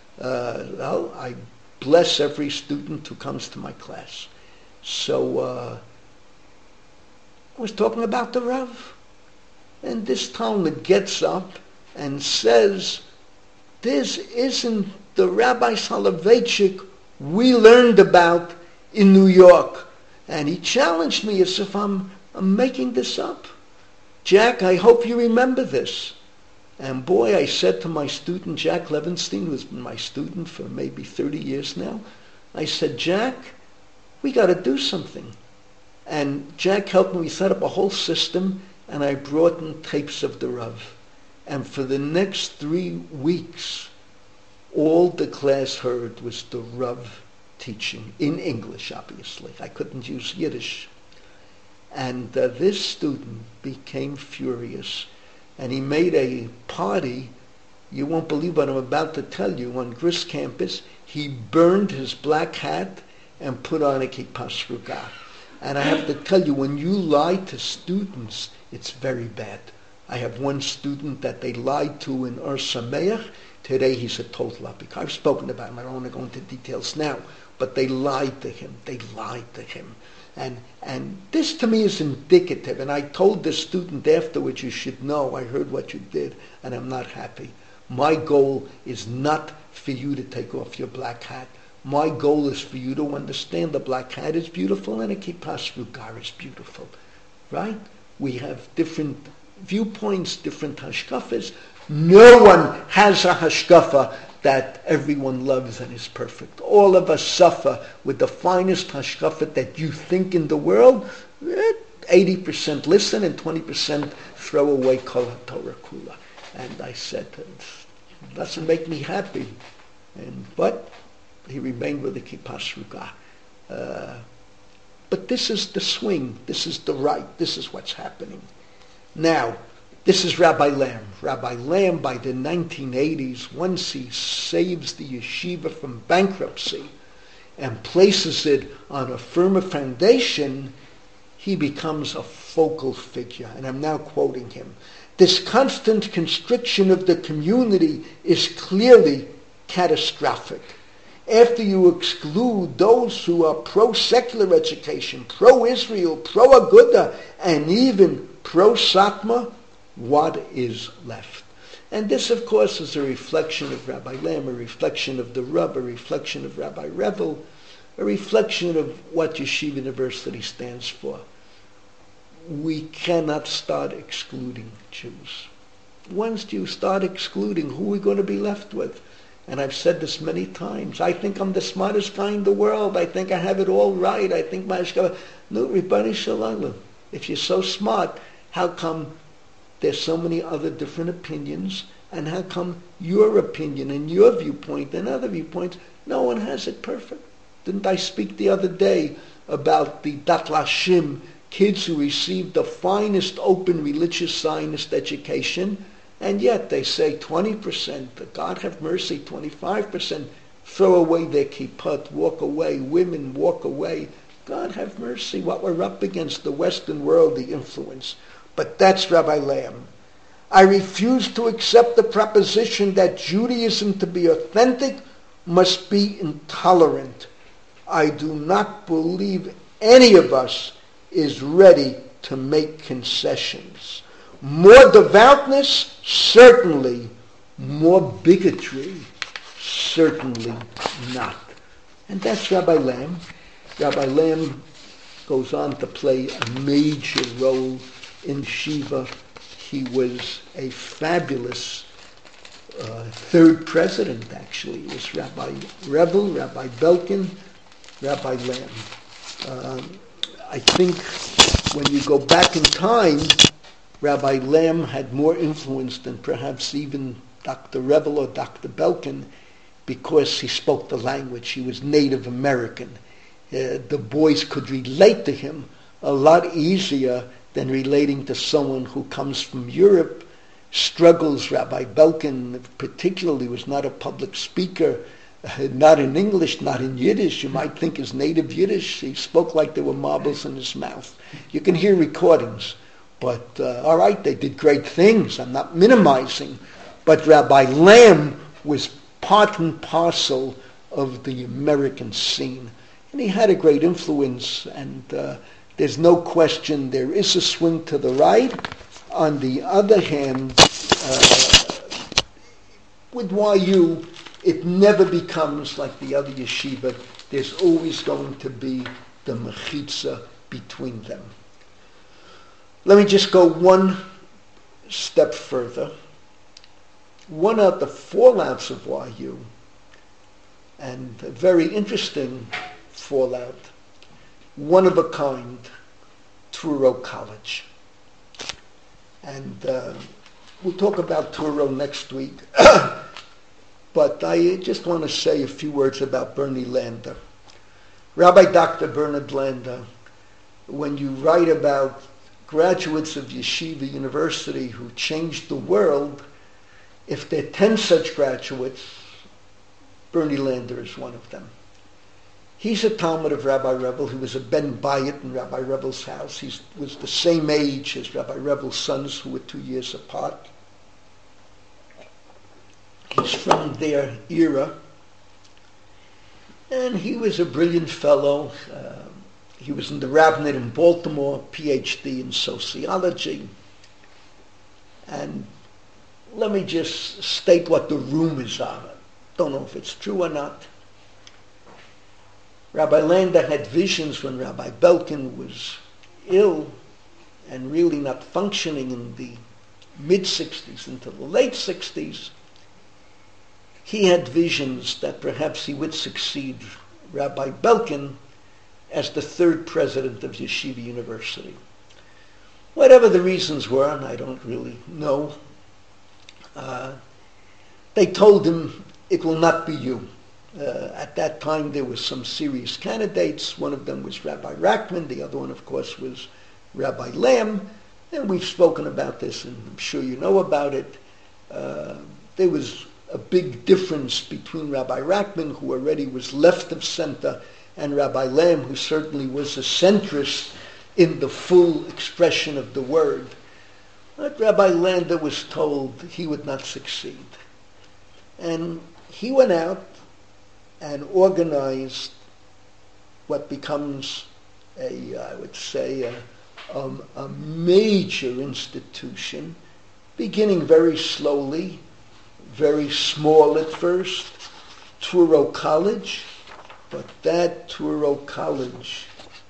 [SPEAKER 1] Uh, well, I bless every student who comes to my class. So uh, I was talking about the Rav. And this Talmud gets up and says, this isn't the Rabbi Soloveitchik we learned about in New York. And he challenged me as if I'm, I'm making this up. Jack, I hope you remember this. And boy, I said to my student, Jack Levenstein, who's been my student for maybe thirty years now, I said, Jack, we got to do something. And Jack helped me. We set up a whole system, and I brought in tapes of the Rav. And for the next three weeks, all the class heard was the Rav teaching, in English, obviously. I couldn't use Yiddish. And uh, this student became furious. And he made a party. You won't believe what I'm about to tell you. On Gris campus, he burned his black hat and put on a kippah sruga. And I have to tell you, when you lie to students, it's very bad. I have one student that they lied to in Or Sameach. Today he's a total apik. I've spoken about him. I don't want to go into details now. But they lied to him. They lied to him. And and this to me is indicative. And I told the student afterwards, you should know, I heard what you did, and I'm not happy. My goal is not for you to take off your black hat. My goal is for you to understand the black hat is beautiful and a kippah sruga is beautiful. Right? We have different viewpoints, different hashkafas. No one has a hashkafa that everyone loves and is perfect. All of us suffer with the finest hashkafa that you think in the world. eighty percent listen and twenty percent throw away kol haTorah kula. And I said, it doesn't make me happy. And but he remained with the kippah sruga. Uh, but this is the swing. This is the right. This is what's happening. Now, this is Rabbi Lamb. Rabbi Lamb, by the nineteen eighties, once he saves the yeshiva from bankruptcy and places it on a firmer foundation, he becomes a focal figure. And I'm now quoting him. This constant constriction of the community is clearly catastrophic. After you exclude those who are pro-secular education, pro-Israel, pro-Aguda, and even pro-Satmar, what is left? And this, of course, is a reflection of Rabbi Lamb, a reflection of the Rub, a reflection of Rabbi Revel, a reflection of what Yeshiva University stands for. We cannot start excluding Jews. Once you start excluding, who are we going to be left with? And I've said this many times. I think I'm the smartest guy in the world. I think I have it all right. I think my no, Ribbani Shalom. If you're so smart, how come there's so many other different opinions? And how come your opinion and your viewpoint and other viewpoints, no one has it perfect? Didn't I speak the other day about the Dat Lashim kids who received the finest open religious Zionist education, and yet they say twenty percent, God have mercy, twenty-five percent, throw away their kippot, walk away, women walk away. God have mercy, what we're up against, the Western world, the influence. But that's Rabbi Lamb. I refuse to accept the proposition that Judaism, to be authentic, must be intolerant. I do not believe any of us is ready to make concessions. More devoutness? Certainly. More bigotry? Certainly not. And that's Rabbi Lamb. Rabbi Lamb goes on to play a major role in Shiva. He was a fabulous uh, third president, actually. It was Rabbi Revel, Rabbi Belkin, Rabbi Lamb. Um, I think when you go back in time, Rabbi Lamb had more influence than perhaps even Doctor Revel or Doctor Belkin, because he spoke the language. He was Native American. Uh, the boys could relate to him a lot easier than relating to someone who comes from Europe, struggles. Rabbi Belkin particularly was not a public speaker, uh, not in English, not in Yiddish. You might think his native Yiddish. He spoke like there were marbles in his mouth. You can hear recordings. But, uh, all right, they did great things. I'm not minimizing. But Rabbi Lamb was part and parcel of the American scene. And he had a great influence, and uh, there's no question there is a swing to the right. On the other hand, uh, with Y U, it never becomes like the other yeshiva. There's always going to be the mechitza between them. Let me just go one step further. One of the fallouts of Y U, and a very interesting fallout, one of a kind, Touro College. And uh, we'll talk about Touro next week. But I just want to say a few words about Bernie Lander. Rabbi Doctor Bernard Lander, when you write about graduates of Yeshiva University who changed the world, if there are ten such graduates, Bernie Lander is one of them. He's a Talmud of Rabbi Revel. He was a Ben Bayit in Rabbi Revel's house. He was the same age as Rabbi Revel's sons, who were two years apart. He's from their era. And he was a brilliant fellow. Uh, he was in the rabbinate in Baltimore, P H D in sociology. And let me just state what the rumors are. Don't know if it's true or not. Rabbi Lander had visions when Rabbi Belkin was ill and really not functioning in the mid-sixties into the late sixties. He had visions that perhaps he would succeed Rabbi Belkin as the third president of Yeshiva University. Whatever the reasons were, and I don't really know, uh, they told him, it will not be you. Uh, at that time, there were some serious candidates. One of them was Rabbi Rachman. The other one, of course, was Rabbi Lamb. And we've spoken about this, and I'm sure you know about it. Uh, there was a big difference between Rabbi Rachman, who already was left of center, and Rabbi Lamb, who certainly was a centrist in the full expression of the word. But Rabbi Lander was told he would not succeed. And he went out and organized what becomes a, I would say, a, um, a major institution, beginning very slowly, very small at first, Touro College. But that Touro College,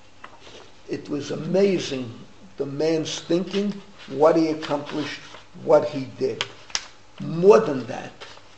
[SPEAKER 1] it was amazing, the man's thinking, what he accomplished, what he did. More than that,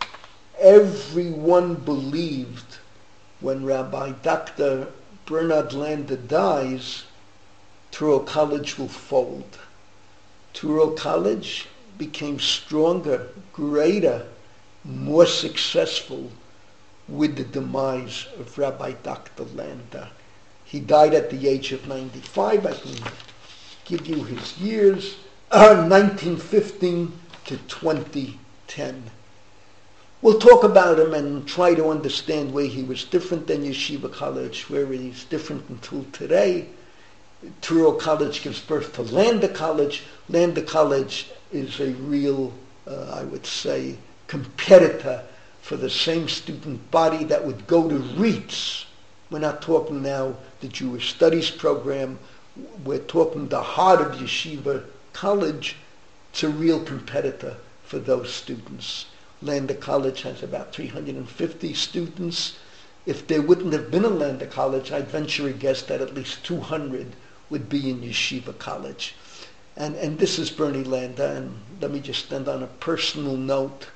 [SPEAKER 1] everyone believed when Rabbi Doctor Bernard Lander dies, Touro College will fold. Touro College became stronger, greater, more successful with the demise of Rabbi Doctor Lander. He died at the age of ninety-five. I can give you his years, uh, nineteen fifteen to twenty ten. We'll talk about him and try to understand where he was different than Yeshiva College, where he's different until today. Touro College gives birth to Lander College. Lander College is a real, uh, I would say, competitor for the same student body that would go to RIETS. We're not talking now the Jewish Studies program. We're talking the heart of Yeshiva College. It's a real competitor for those students. Lander College has about three hundred fifty students. If there wouldn't have been a Lander College, I'd venture a guess that at least two hundred would be in Yeshiva College. And, and this is Bernie Lander, and let me just end on a personal note.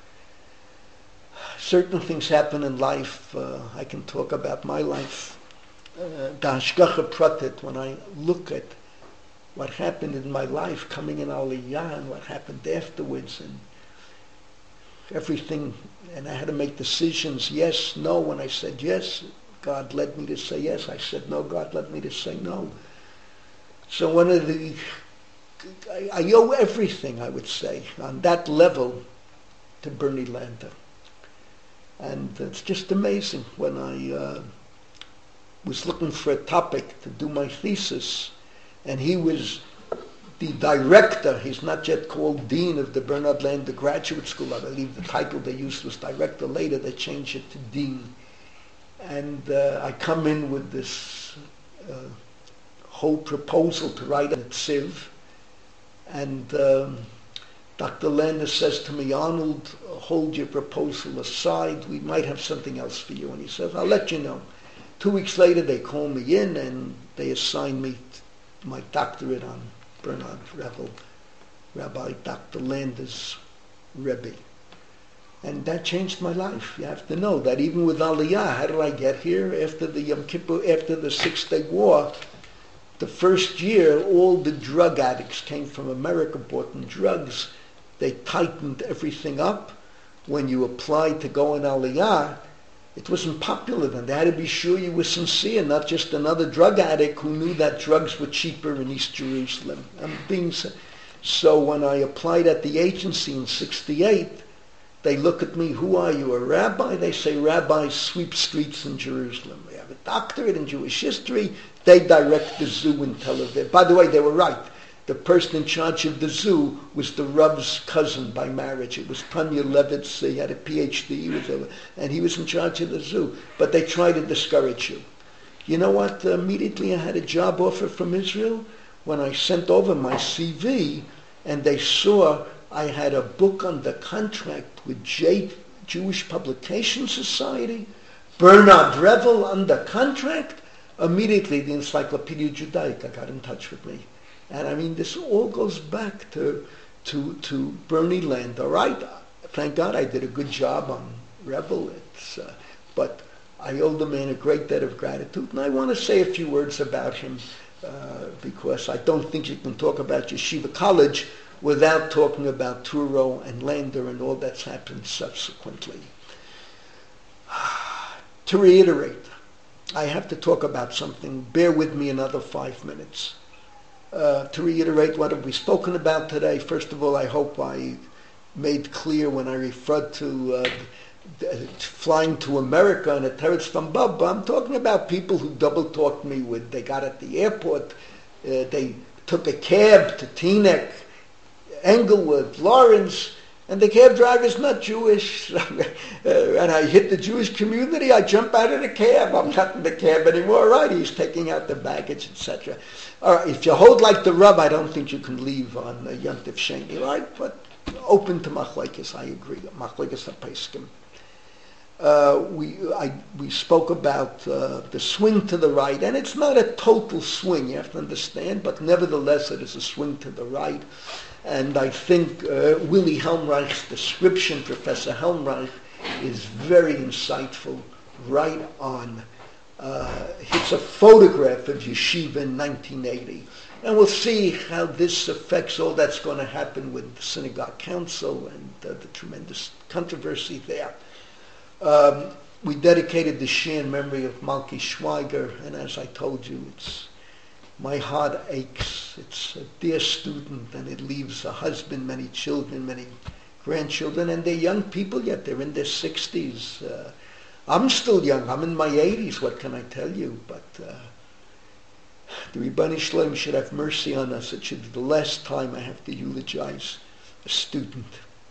[SPEAKER 1] Certain things happen in life. Uh, I can talk about my life. The Hashgacha Pratit, when I look at what happened in my life, coming in Aliyah, and what happened afterwards, and everything, and I had to make decisions, yes, no. When I said yes, God led me to say yes. I said no, God led me to say no. So one of the, I, I owe everything, I would say, on that level to Bernie Lander. And it's just amazing. When I uh, was looking for a topic to do my thesis, and he was the director, he's not yet called dean of the Bernard Lander Graduate School. I believe the title they used was director. Later they changed it to dean. And uh, I come in with this uh, whole proposal to write a tziv. And um, Doctor Lander says to me, Arnold, hold your proposal aside. We might have something else for you. And he says, I'll let you know. Two weeks later, they call me in and they assign me my doctorate on Bernard Revel, Rabbi Doctor Lander's Rebbe. And that changed my life. You have to know that even with Aliyah, how did I get here? After the Yom Kippur, after the Six-Day War, the first year, all the drug addicts came from America, bought them drugs. They tightened everything up. When you applied to go in Aliyah, it wasn't popular then. They had to be sure you were sincere, not just another drug addict who knew that drugs were cheaper in East Jerusalem. I'm being so when I applied at the agency in sixty-eight, they look at me, who are you, a rabbi? They say, rabbis sweep streets in Jerusalem. They have a doctorate in Jewish history. They direct the zoo in Tel Aviv. By the way, they were right. The person in charge of the zoo was the Rav's cousin by marriage. It was Tanya Levitz. He had a P H D, he was a, and he was in charge of the zoo. But they tried to discourage you. You know what? Uh, immediately I had a job offer from Israel. When I sent over my C V, and they saw I had a book under contract with J- Jewish Publication Society, Bernard Revel under contract, immediately the Encyclopedia Judaica got in touch with me. And I mean, this all goes back to to to Bernie Lander, right? Thank God I did a good job on Rebel. It's, uh, but I owe the man a great debt of gratitude, and I want to say a few words about him uh, because I don't think you can talk about Yeshiva College without talking about Touro and Lander and all that's happened subsequently. to reiterate, I have to talk about something. Bear with me another five minutes. Uh, to reiterate, what have we spoken about today? First of all, I hope I made clear when I referred to uh, flying to America and a Teretz from Baba. I'm talking about people who double talked me with. They got at the airport. Uh, they took a cab to Teaneck, Englewood, Lawrence, and the cab driver's not Jewish. uh, and I hit the Jewish community. I jump out of the cab. I'm not in the cab anymore. Right? He's taking out the baggage, et cetera. All right. If you hold like the Rub, I don't think you can leave on uh, Yontif Sheni, right? But open to machlekes, I agree. Machlekes haPeskim. Uh, we I, we spoke about uh, the swing to the right, and it's not a total swing, you have to understand, but nevertheless it is a swing to the right. And I think uh, Willy Helmreich's description, Professor Helmreich, is very insightful, right on. Uh, it's a photograph of Yeshiva in nineteen eighty. And we'll see how this affects all that's going to happen with the Synagogue Council and uh, the tremendous controversy there. Um, we dedicated the shir in memory of Malki Schweiger, and as I told you, it's my heart aches. It's a dear student, and it leaves a husband, many children, many grandchildren, and they're young people yet. They're in their sixties. Uh, I'm still young. I'm in my eighties. What can I tell you? But uh, the Ribbani Shalom should have mercy on us. It should be the last time I have to eulogize a student.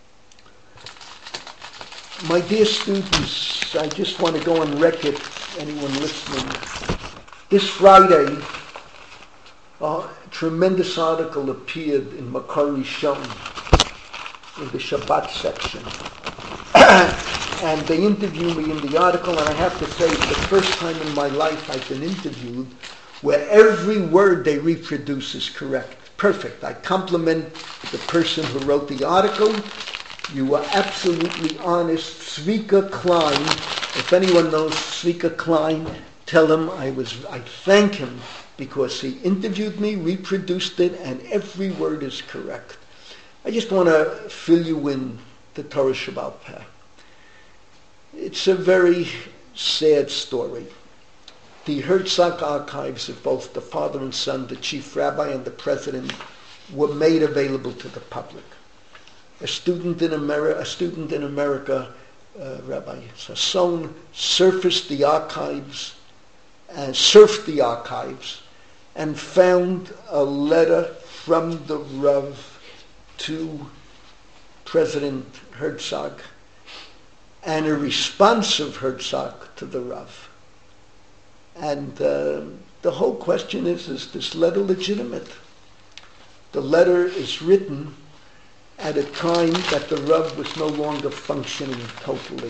[SPEAKER 1] My dear students, I just want to go on record, anyone listening. This Friday, a tremendous article appeared in Makar Rishon, in the Shabbat section. And they interviewed me in the article, and I have to say, it's the first time in my life I've been interviewed where every word they reproduce is correct. Perfect. I compliment the person who wrote the article. You were absolutely honest. Zvika Klein, if anyone knows Zvika Klein, tell him I was, I thank him because he interviewed me, reproduced it, and every word is correct. I just want to fill you in the Torah Sheba'al Peh. It's a very sad story. The Herzog archives of both the father and son, the chief rabbi and the president, were made available to the public. A student in America, a student in America, uh, Rabbi Sasson, surfaced the archives and surfed the archives and found a letter from the Rav to President Herzog and a response of Herzog to the Rav. And uh, the whole question is, is this letter legitimate? The letter is written at a time that the Rav was no longer functioning totally.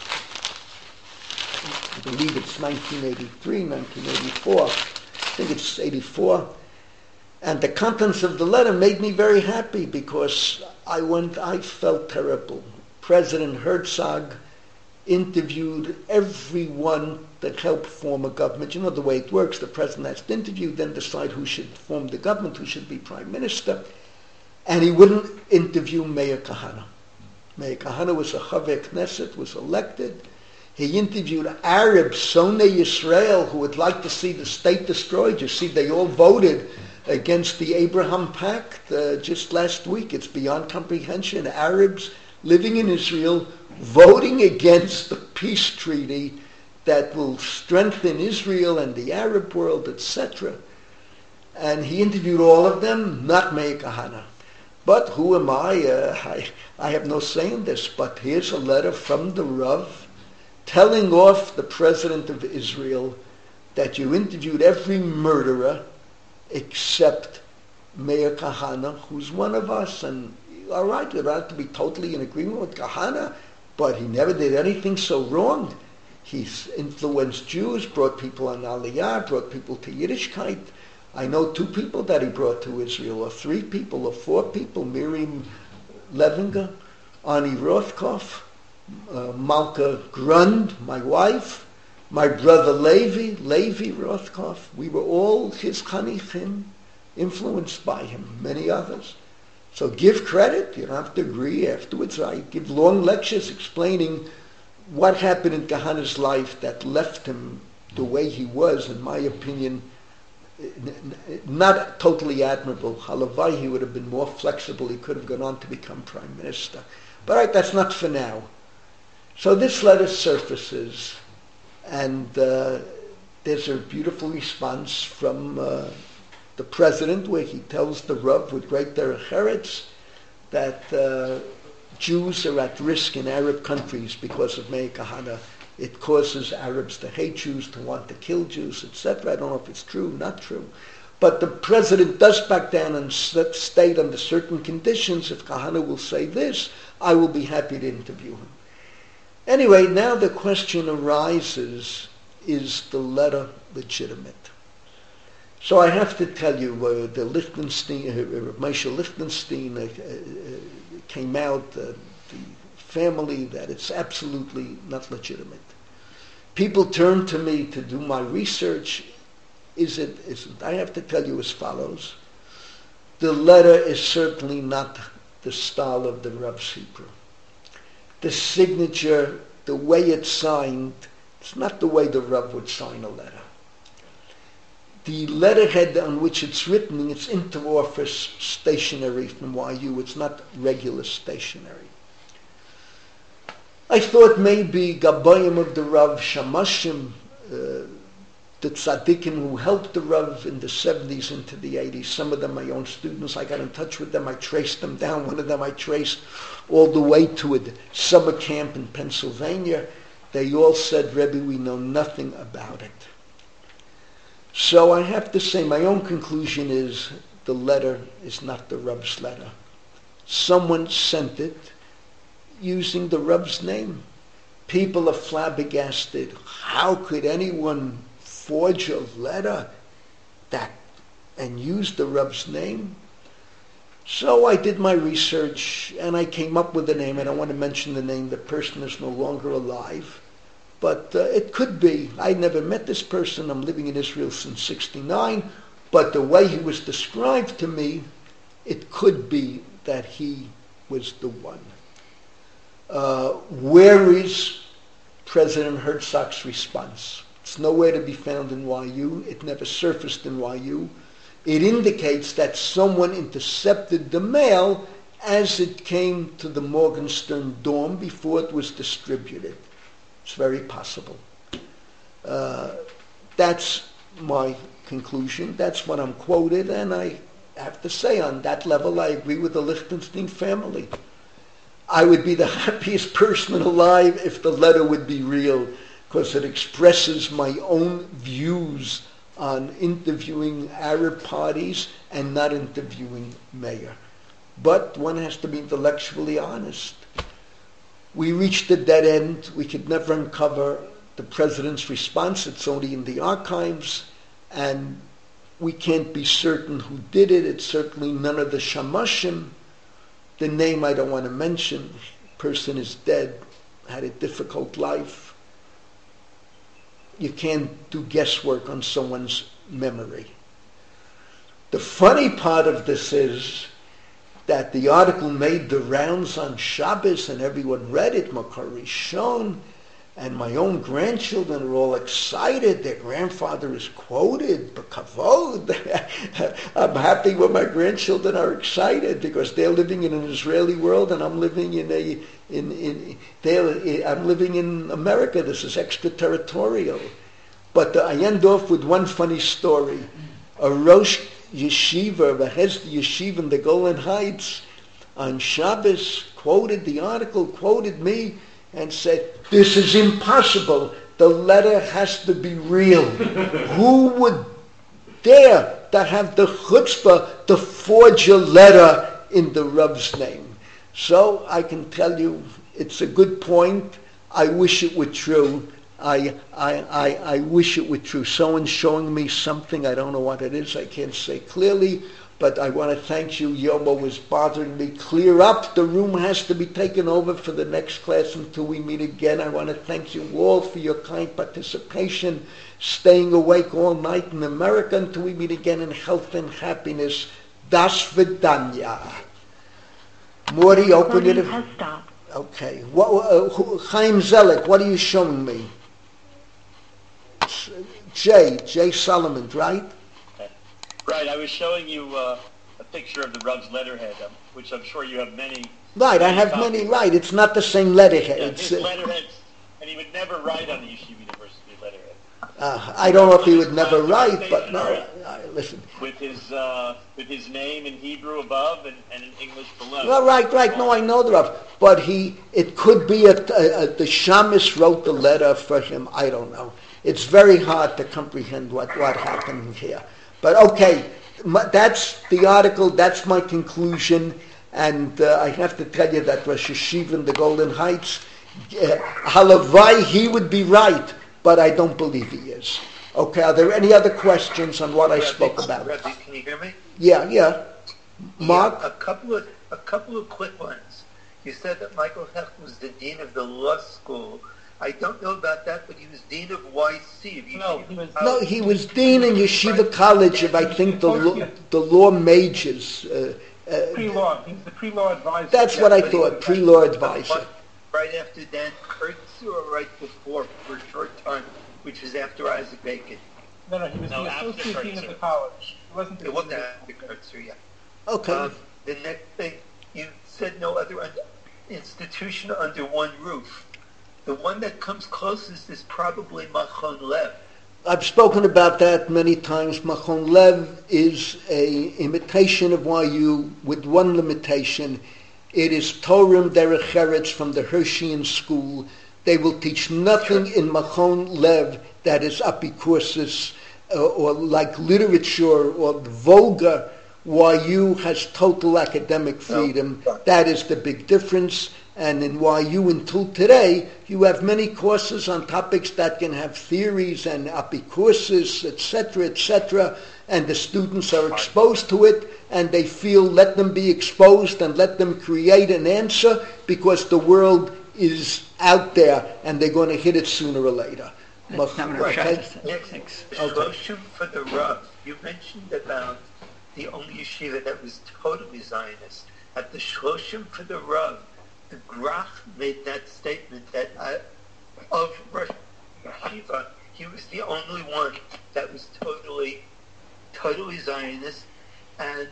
[SPEAKER 1] I believe it's nineteen eighty-three, nineteen eighty-four. I think it's eighty-four. And the contents of the letter made me very happy because I went, I felt terrible. President Herzog interviewed everyone that helped form a government. You know the way it works. The president has to interview, then decide who should form the government, who should be prime minister. And he wouldn't interview Meir Kahane. Meir Kahane was a Chaver Knesset, was elected. He interviewed Arabs, Sonei Yisrael, who would like to see the state destroyed. You see, they all voted against the Abraham Pact uh, just last week. It's beyond comprehension. Arabs living in Israel voting against the peace treaty that will strengthen Israel and the Arab world, et cetera. And he interviewed all of them, not Meir Kahane. But who am I? Uh, I? I have no say in this, but here's a letter from the Rav telling off the president of Israel that you interviewed every murderer except Meir Kahane, who's one of us. And all right, we don't have to be totally in agreement with Kahane, but he never did anything so wrong. He's influenced Jews, brought people on Aliyah, brought people to Yiddishkeit. I know two people that he brought to Israel, or three people, or four people. Miriam Levinger, Ani Rothkopf, uh, Malka Grund, my wife, my brother Levi, Levi Rothkopf. We were all his chanichim, influenced by him, many others. So give credit. You don't have to agree afterwards. I give long lectures explaining what happened in Kahana's life that left him the way he was, in my opinion, not totally admirable. Halavai, he would have been more flexible. He could have gone on to become prime minister. But right, that's not for now. So this letter surfaces, and uh, there's a beautiful response from uh, the president, where he tells the Rav with great derech eretz that uh, Jews are at risk in Arab countries because of Meir Kahana. It causes Arabs to hate Jews, to want to kill Jews, et cetera. I don't know if it's true, not true. But the president does back down and state under certain conditions, if Kahana will say this, I will be happy to interview him. Anyway, now the question arises, is the letter legitimate? So I have to tell you, uh, the Lichtenstein, uh, Moshe Lichtenstein uh, uh, came out, uh, the family, that it's absolutely not legitimate. People turn to me to do my research. Is it, isn't? I have to tell you as follows. The letter is certainly not the style of the Rav's Hebrew. The signature, the way it's signed, it's not the way the Rav would sign a letter. The letterhead on which it's written, it's inter-office stationery from Y U. It's not regular stationery. I thought maybe Gabayim of the Rav, Shamashim, uh, the tzaddikim who helped the Rav in the seventies into the eighties, some of them my own students, I got in touch with them, I traced them down. One of them I traced all the way to a summer camp in Pennsylvania. They all said, Rebbe, we know nothing about it. So I have to say, my own conclusion is the letter is not the Rav's letter. Someone sent it using the Rav's name. People are flabbergasted. How could anyone forge a letter that and use the Rav's name? So I did my research and I came up with the name. I don't want to mention the name. The person is no longer alive. But uh, it could be. I never met this person. I'm living in Israel since sixty-nine. But the way he was described to me, it could be that he was the one. Uh, where is President Herzog's response? It's nowhere to be found in Y U. It never surfaced in Y U. It indicates that someone intercepted the mail as it came to the Morgenstern dorm before it was distributed. It's very possible. Uh, that's my conclusion. That's what I'm quoted, and I have to say on that level I agree with the Lichtenstein family. I would be the happiest person alive if the letter would be real, because it expresses my own views on interviewing Arab parties and not interviewing Meir. But one has to be intellectually honest. We reached a dead end. We could never uncover the president's response. It's only in the archives, and we can't be certain who did it. It's certainly none of the Shamashim. The name I don't want to mention. Person is dead, had a difficult life. You can't do guesswork on someone's memory. The funny part of this is that the article made the rounds on Shabbos and everyone read it, Makar Rishon, and my own grandchildren are all excited. Their grandfather is quoted, B'kavod. I'm happy when my grandchildren are excited because they're living in an Israeli world and I'm living in a, in, in, they're, I'm living in America. This is extraterritorial. But uh, I end off with one funny story. A Rosh Yeshiva, the Hesed Yeshiva in the Golan Heights, on Shabbos, quoted the article, quoted me, and said, this is impossible. The letter has to be real. Who would dare to have the chutzpah to forge a letter in the Rav's name? So I can tell you, it's a good point. I wish it were true. I, I, I, I wish it were true. Someone's showing me something. I don't know what it is. I can't say clearly. But I want to thank you. Yomo was bothering me. Clear up. The room has to be taken over for the next class until we meet again. I want to thank you all for your kind participation, staying awake all night in America until we meet again in health and happiness. Das Vidanya. Morty, open it.
[SPEAKER 2] Has stopped.
[SPEAKER 1] Okay. What, uh, who- Chaim Zelik, what are you showing me? S- Jay, Jay Solomon, right?
[SPEAKER 6] Right, I was showing you uh, a picture of the Rav's letterhead, um, which I'm sure you have many.
[SPEAKER 1] Right, I have
[SPEAKER 6] copies.
[SPEAKER 1] many, right. It's not the same letterhead.
[SPEAKER 6] Yeah,
[SPEAKER 1] It's,
[SPEAKER 6] his
[SPEAKER 1] uh,
[SPEAKER 6] letterhead, and he would never write on the Yeshiva University letterhead.
[SPEAKER 1] uh, I don't know if he would never write, but no, uh, listen.
[SPEAKER 6] With his uh, with his name in Hebrew above and, and in English below.
[SPEAKER 1] No, right, right. No, I know the Rav. But he, it could be a, a, a, the Shamus wrote the letter for him. I don't know. It's very hard to comprehend what, what happened here. But okay, my, that's the article. That's my conclusion. And uh, I have to tell you that Rosh Yeshiva in the Golden Heights, uh, Halavai, he would be right, but I don't believe he is. Okay, are there any other questions on what I
[SPEAKER 7] Rabbi,
[SPEAKER 1] spoke about?
[SPEAKER 7] Rabbi, can you hear me?
[SPEAKER 1] Yeah, yeah. Mark?
[SPEAKER 7] Yeah, a couple of a couple of quick ones. You said that Michael Hecht was the dean of the law school. I don't know about that, but he was dean of Y C. Of
[SPEAKER 8] No,
[SPEAKER 7] Yeshiva
[SPEAKER 8] he was-
[SPEAKER 1] No,
[SPEAKER 7] College.
[SPEAKER 1] he was dean in Yeshiva College of, I think, the law, the law majors. Uh, uh,
[SPEAKER 8] Pre-law, he's the pre-law advisor.
[SPEAKER 1] that's
[SPEAKER 7] Yeah,
[SPEAKER 1] what I
[SPEAKER 7] but he
[SPEAKER 1] thought,
[SPEAKER 7] was
[SPEAKER 1] pre-law
[SPEAKER 7] right-
[SPEAKER 1] advisor.
[SPEAKER 7] Right after Dan Kurtz, or right before, for a short time, which was after Isaac Bacon.
[SPEAKER 8] No, no, he was
[SPEAKER 6] No,
[SPEAKER 8] the
[SPEAKER 6] after
[SPEAKER 8] associate dean of
[SPEAKER 6] Kurtzer.
[SPEAKER 8] the college. He wasn't the
[SPEAKER 7] It wasn't
[SPEAKER 8] dean.
[SPEAKER 7] after Kurtz, yeah.
[SPEAKER 1] Okay.
[SPEAKER 7] Um, the next thing, you said no other un- institution under one roof. The one that comes closest is probably Machon Lev.
[SPEAKER 1] I've spoken about that many times. Machon Lev is a imitation of Y U with one limitation. It is Torah Derech Eretz from the Hersheian school. They will teach nothing in Machon Lev that is apicursus uh, or like literature or vulgar. Y U has total academic freedom. That is the big difference. And in Y U until today, you have many courses on topics that can have theories and apicursus, et cetera, et cetera, and the students are exposed to it, and they feel let them be exposed and let them create an answer because the world is out there and they're going to hit it sooner or later.
[SPEAKER 3] That's not what I'm
[SPEAKER 1] Okay?
[SPEAKER 3] trying to say.
[SPEAKER 7] Next,
[SPEAKER 3] Thanks.
[SPEAKER 7] Shloshim for the Rav. You mentioned about the only yeshiva that was totally Zionist. At the Shloshim for the Rav, the Grach made that statement that uh, of Rosh Yeshiva, he was the only one that was totally, totally Zionist. And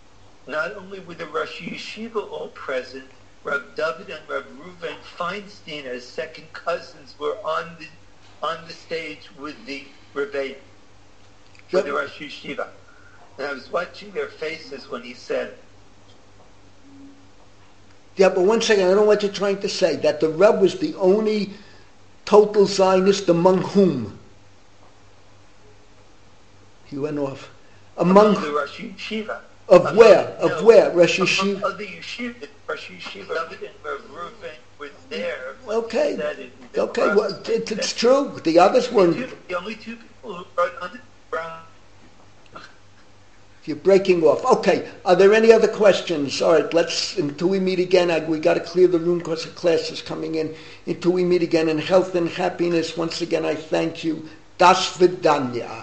[SPEAKER 7] not only were the Rosh Yeshiva all present, Rav David and Rav Reuven Feinstein, as second cousins, were on the on the stage with the Rebbe for the Rosh Yeshiva. And I was watching their faces when he said it.
[SPEAKER 1] Yeah, but one second, I don't know what you're trying to say. That the Rebbe was the only total Zionist among whom? He went off. Among,
[SPEAKER 7] Among the Rosh Yeshiva.
[SPEAKER 1] of
[SPEAKER 7] Among-
[SPEAKER 1] where? Of
[SPEAKER 7] no,
[SPEAKER 1] where? Rosh
[SPEAKER 7] among
[SPEAKER 1] Yeshiva?
[SPEAKER 7] other yeshiva, Rosh Yeshiva, David and Rav Reuven were there. when
[SPEAKER 1] Okay.
[SPEAKER 7] he said it. The
[SPEAKER 1] Okay,
[SPEAKER 7] Rav
[SPEAKER 1] well,
[SPEAKER 7] said
[SPEAKER 1] it,
[SPEAKER 7] that.
[SPEAKER 1] it's true. The others
[SPEAKER 7] The
[SPEAKER 1] weren't.
[SPEAKER 7] two- The only two people who wrote under ground.
[SPEAKER 1] You're breaking off. Okay, are there any other questions? All right, let's, until we meet again, I, we got to clear the room because the class is coming in. Until we meet again in health and happiness, once again I thank you. Das Vidanya.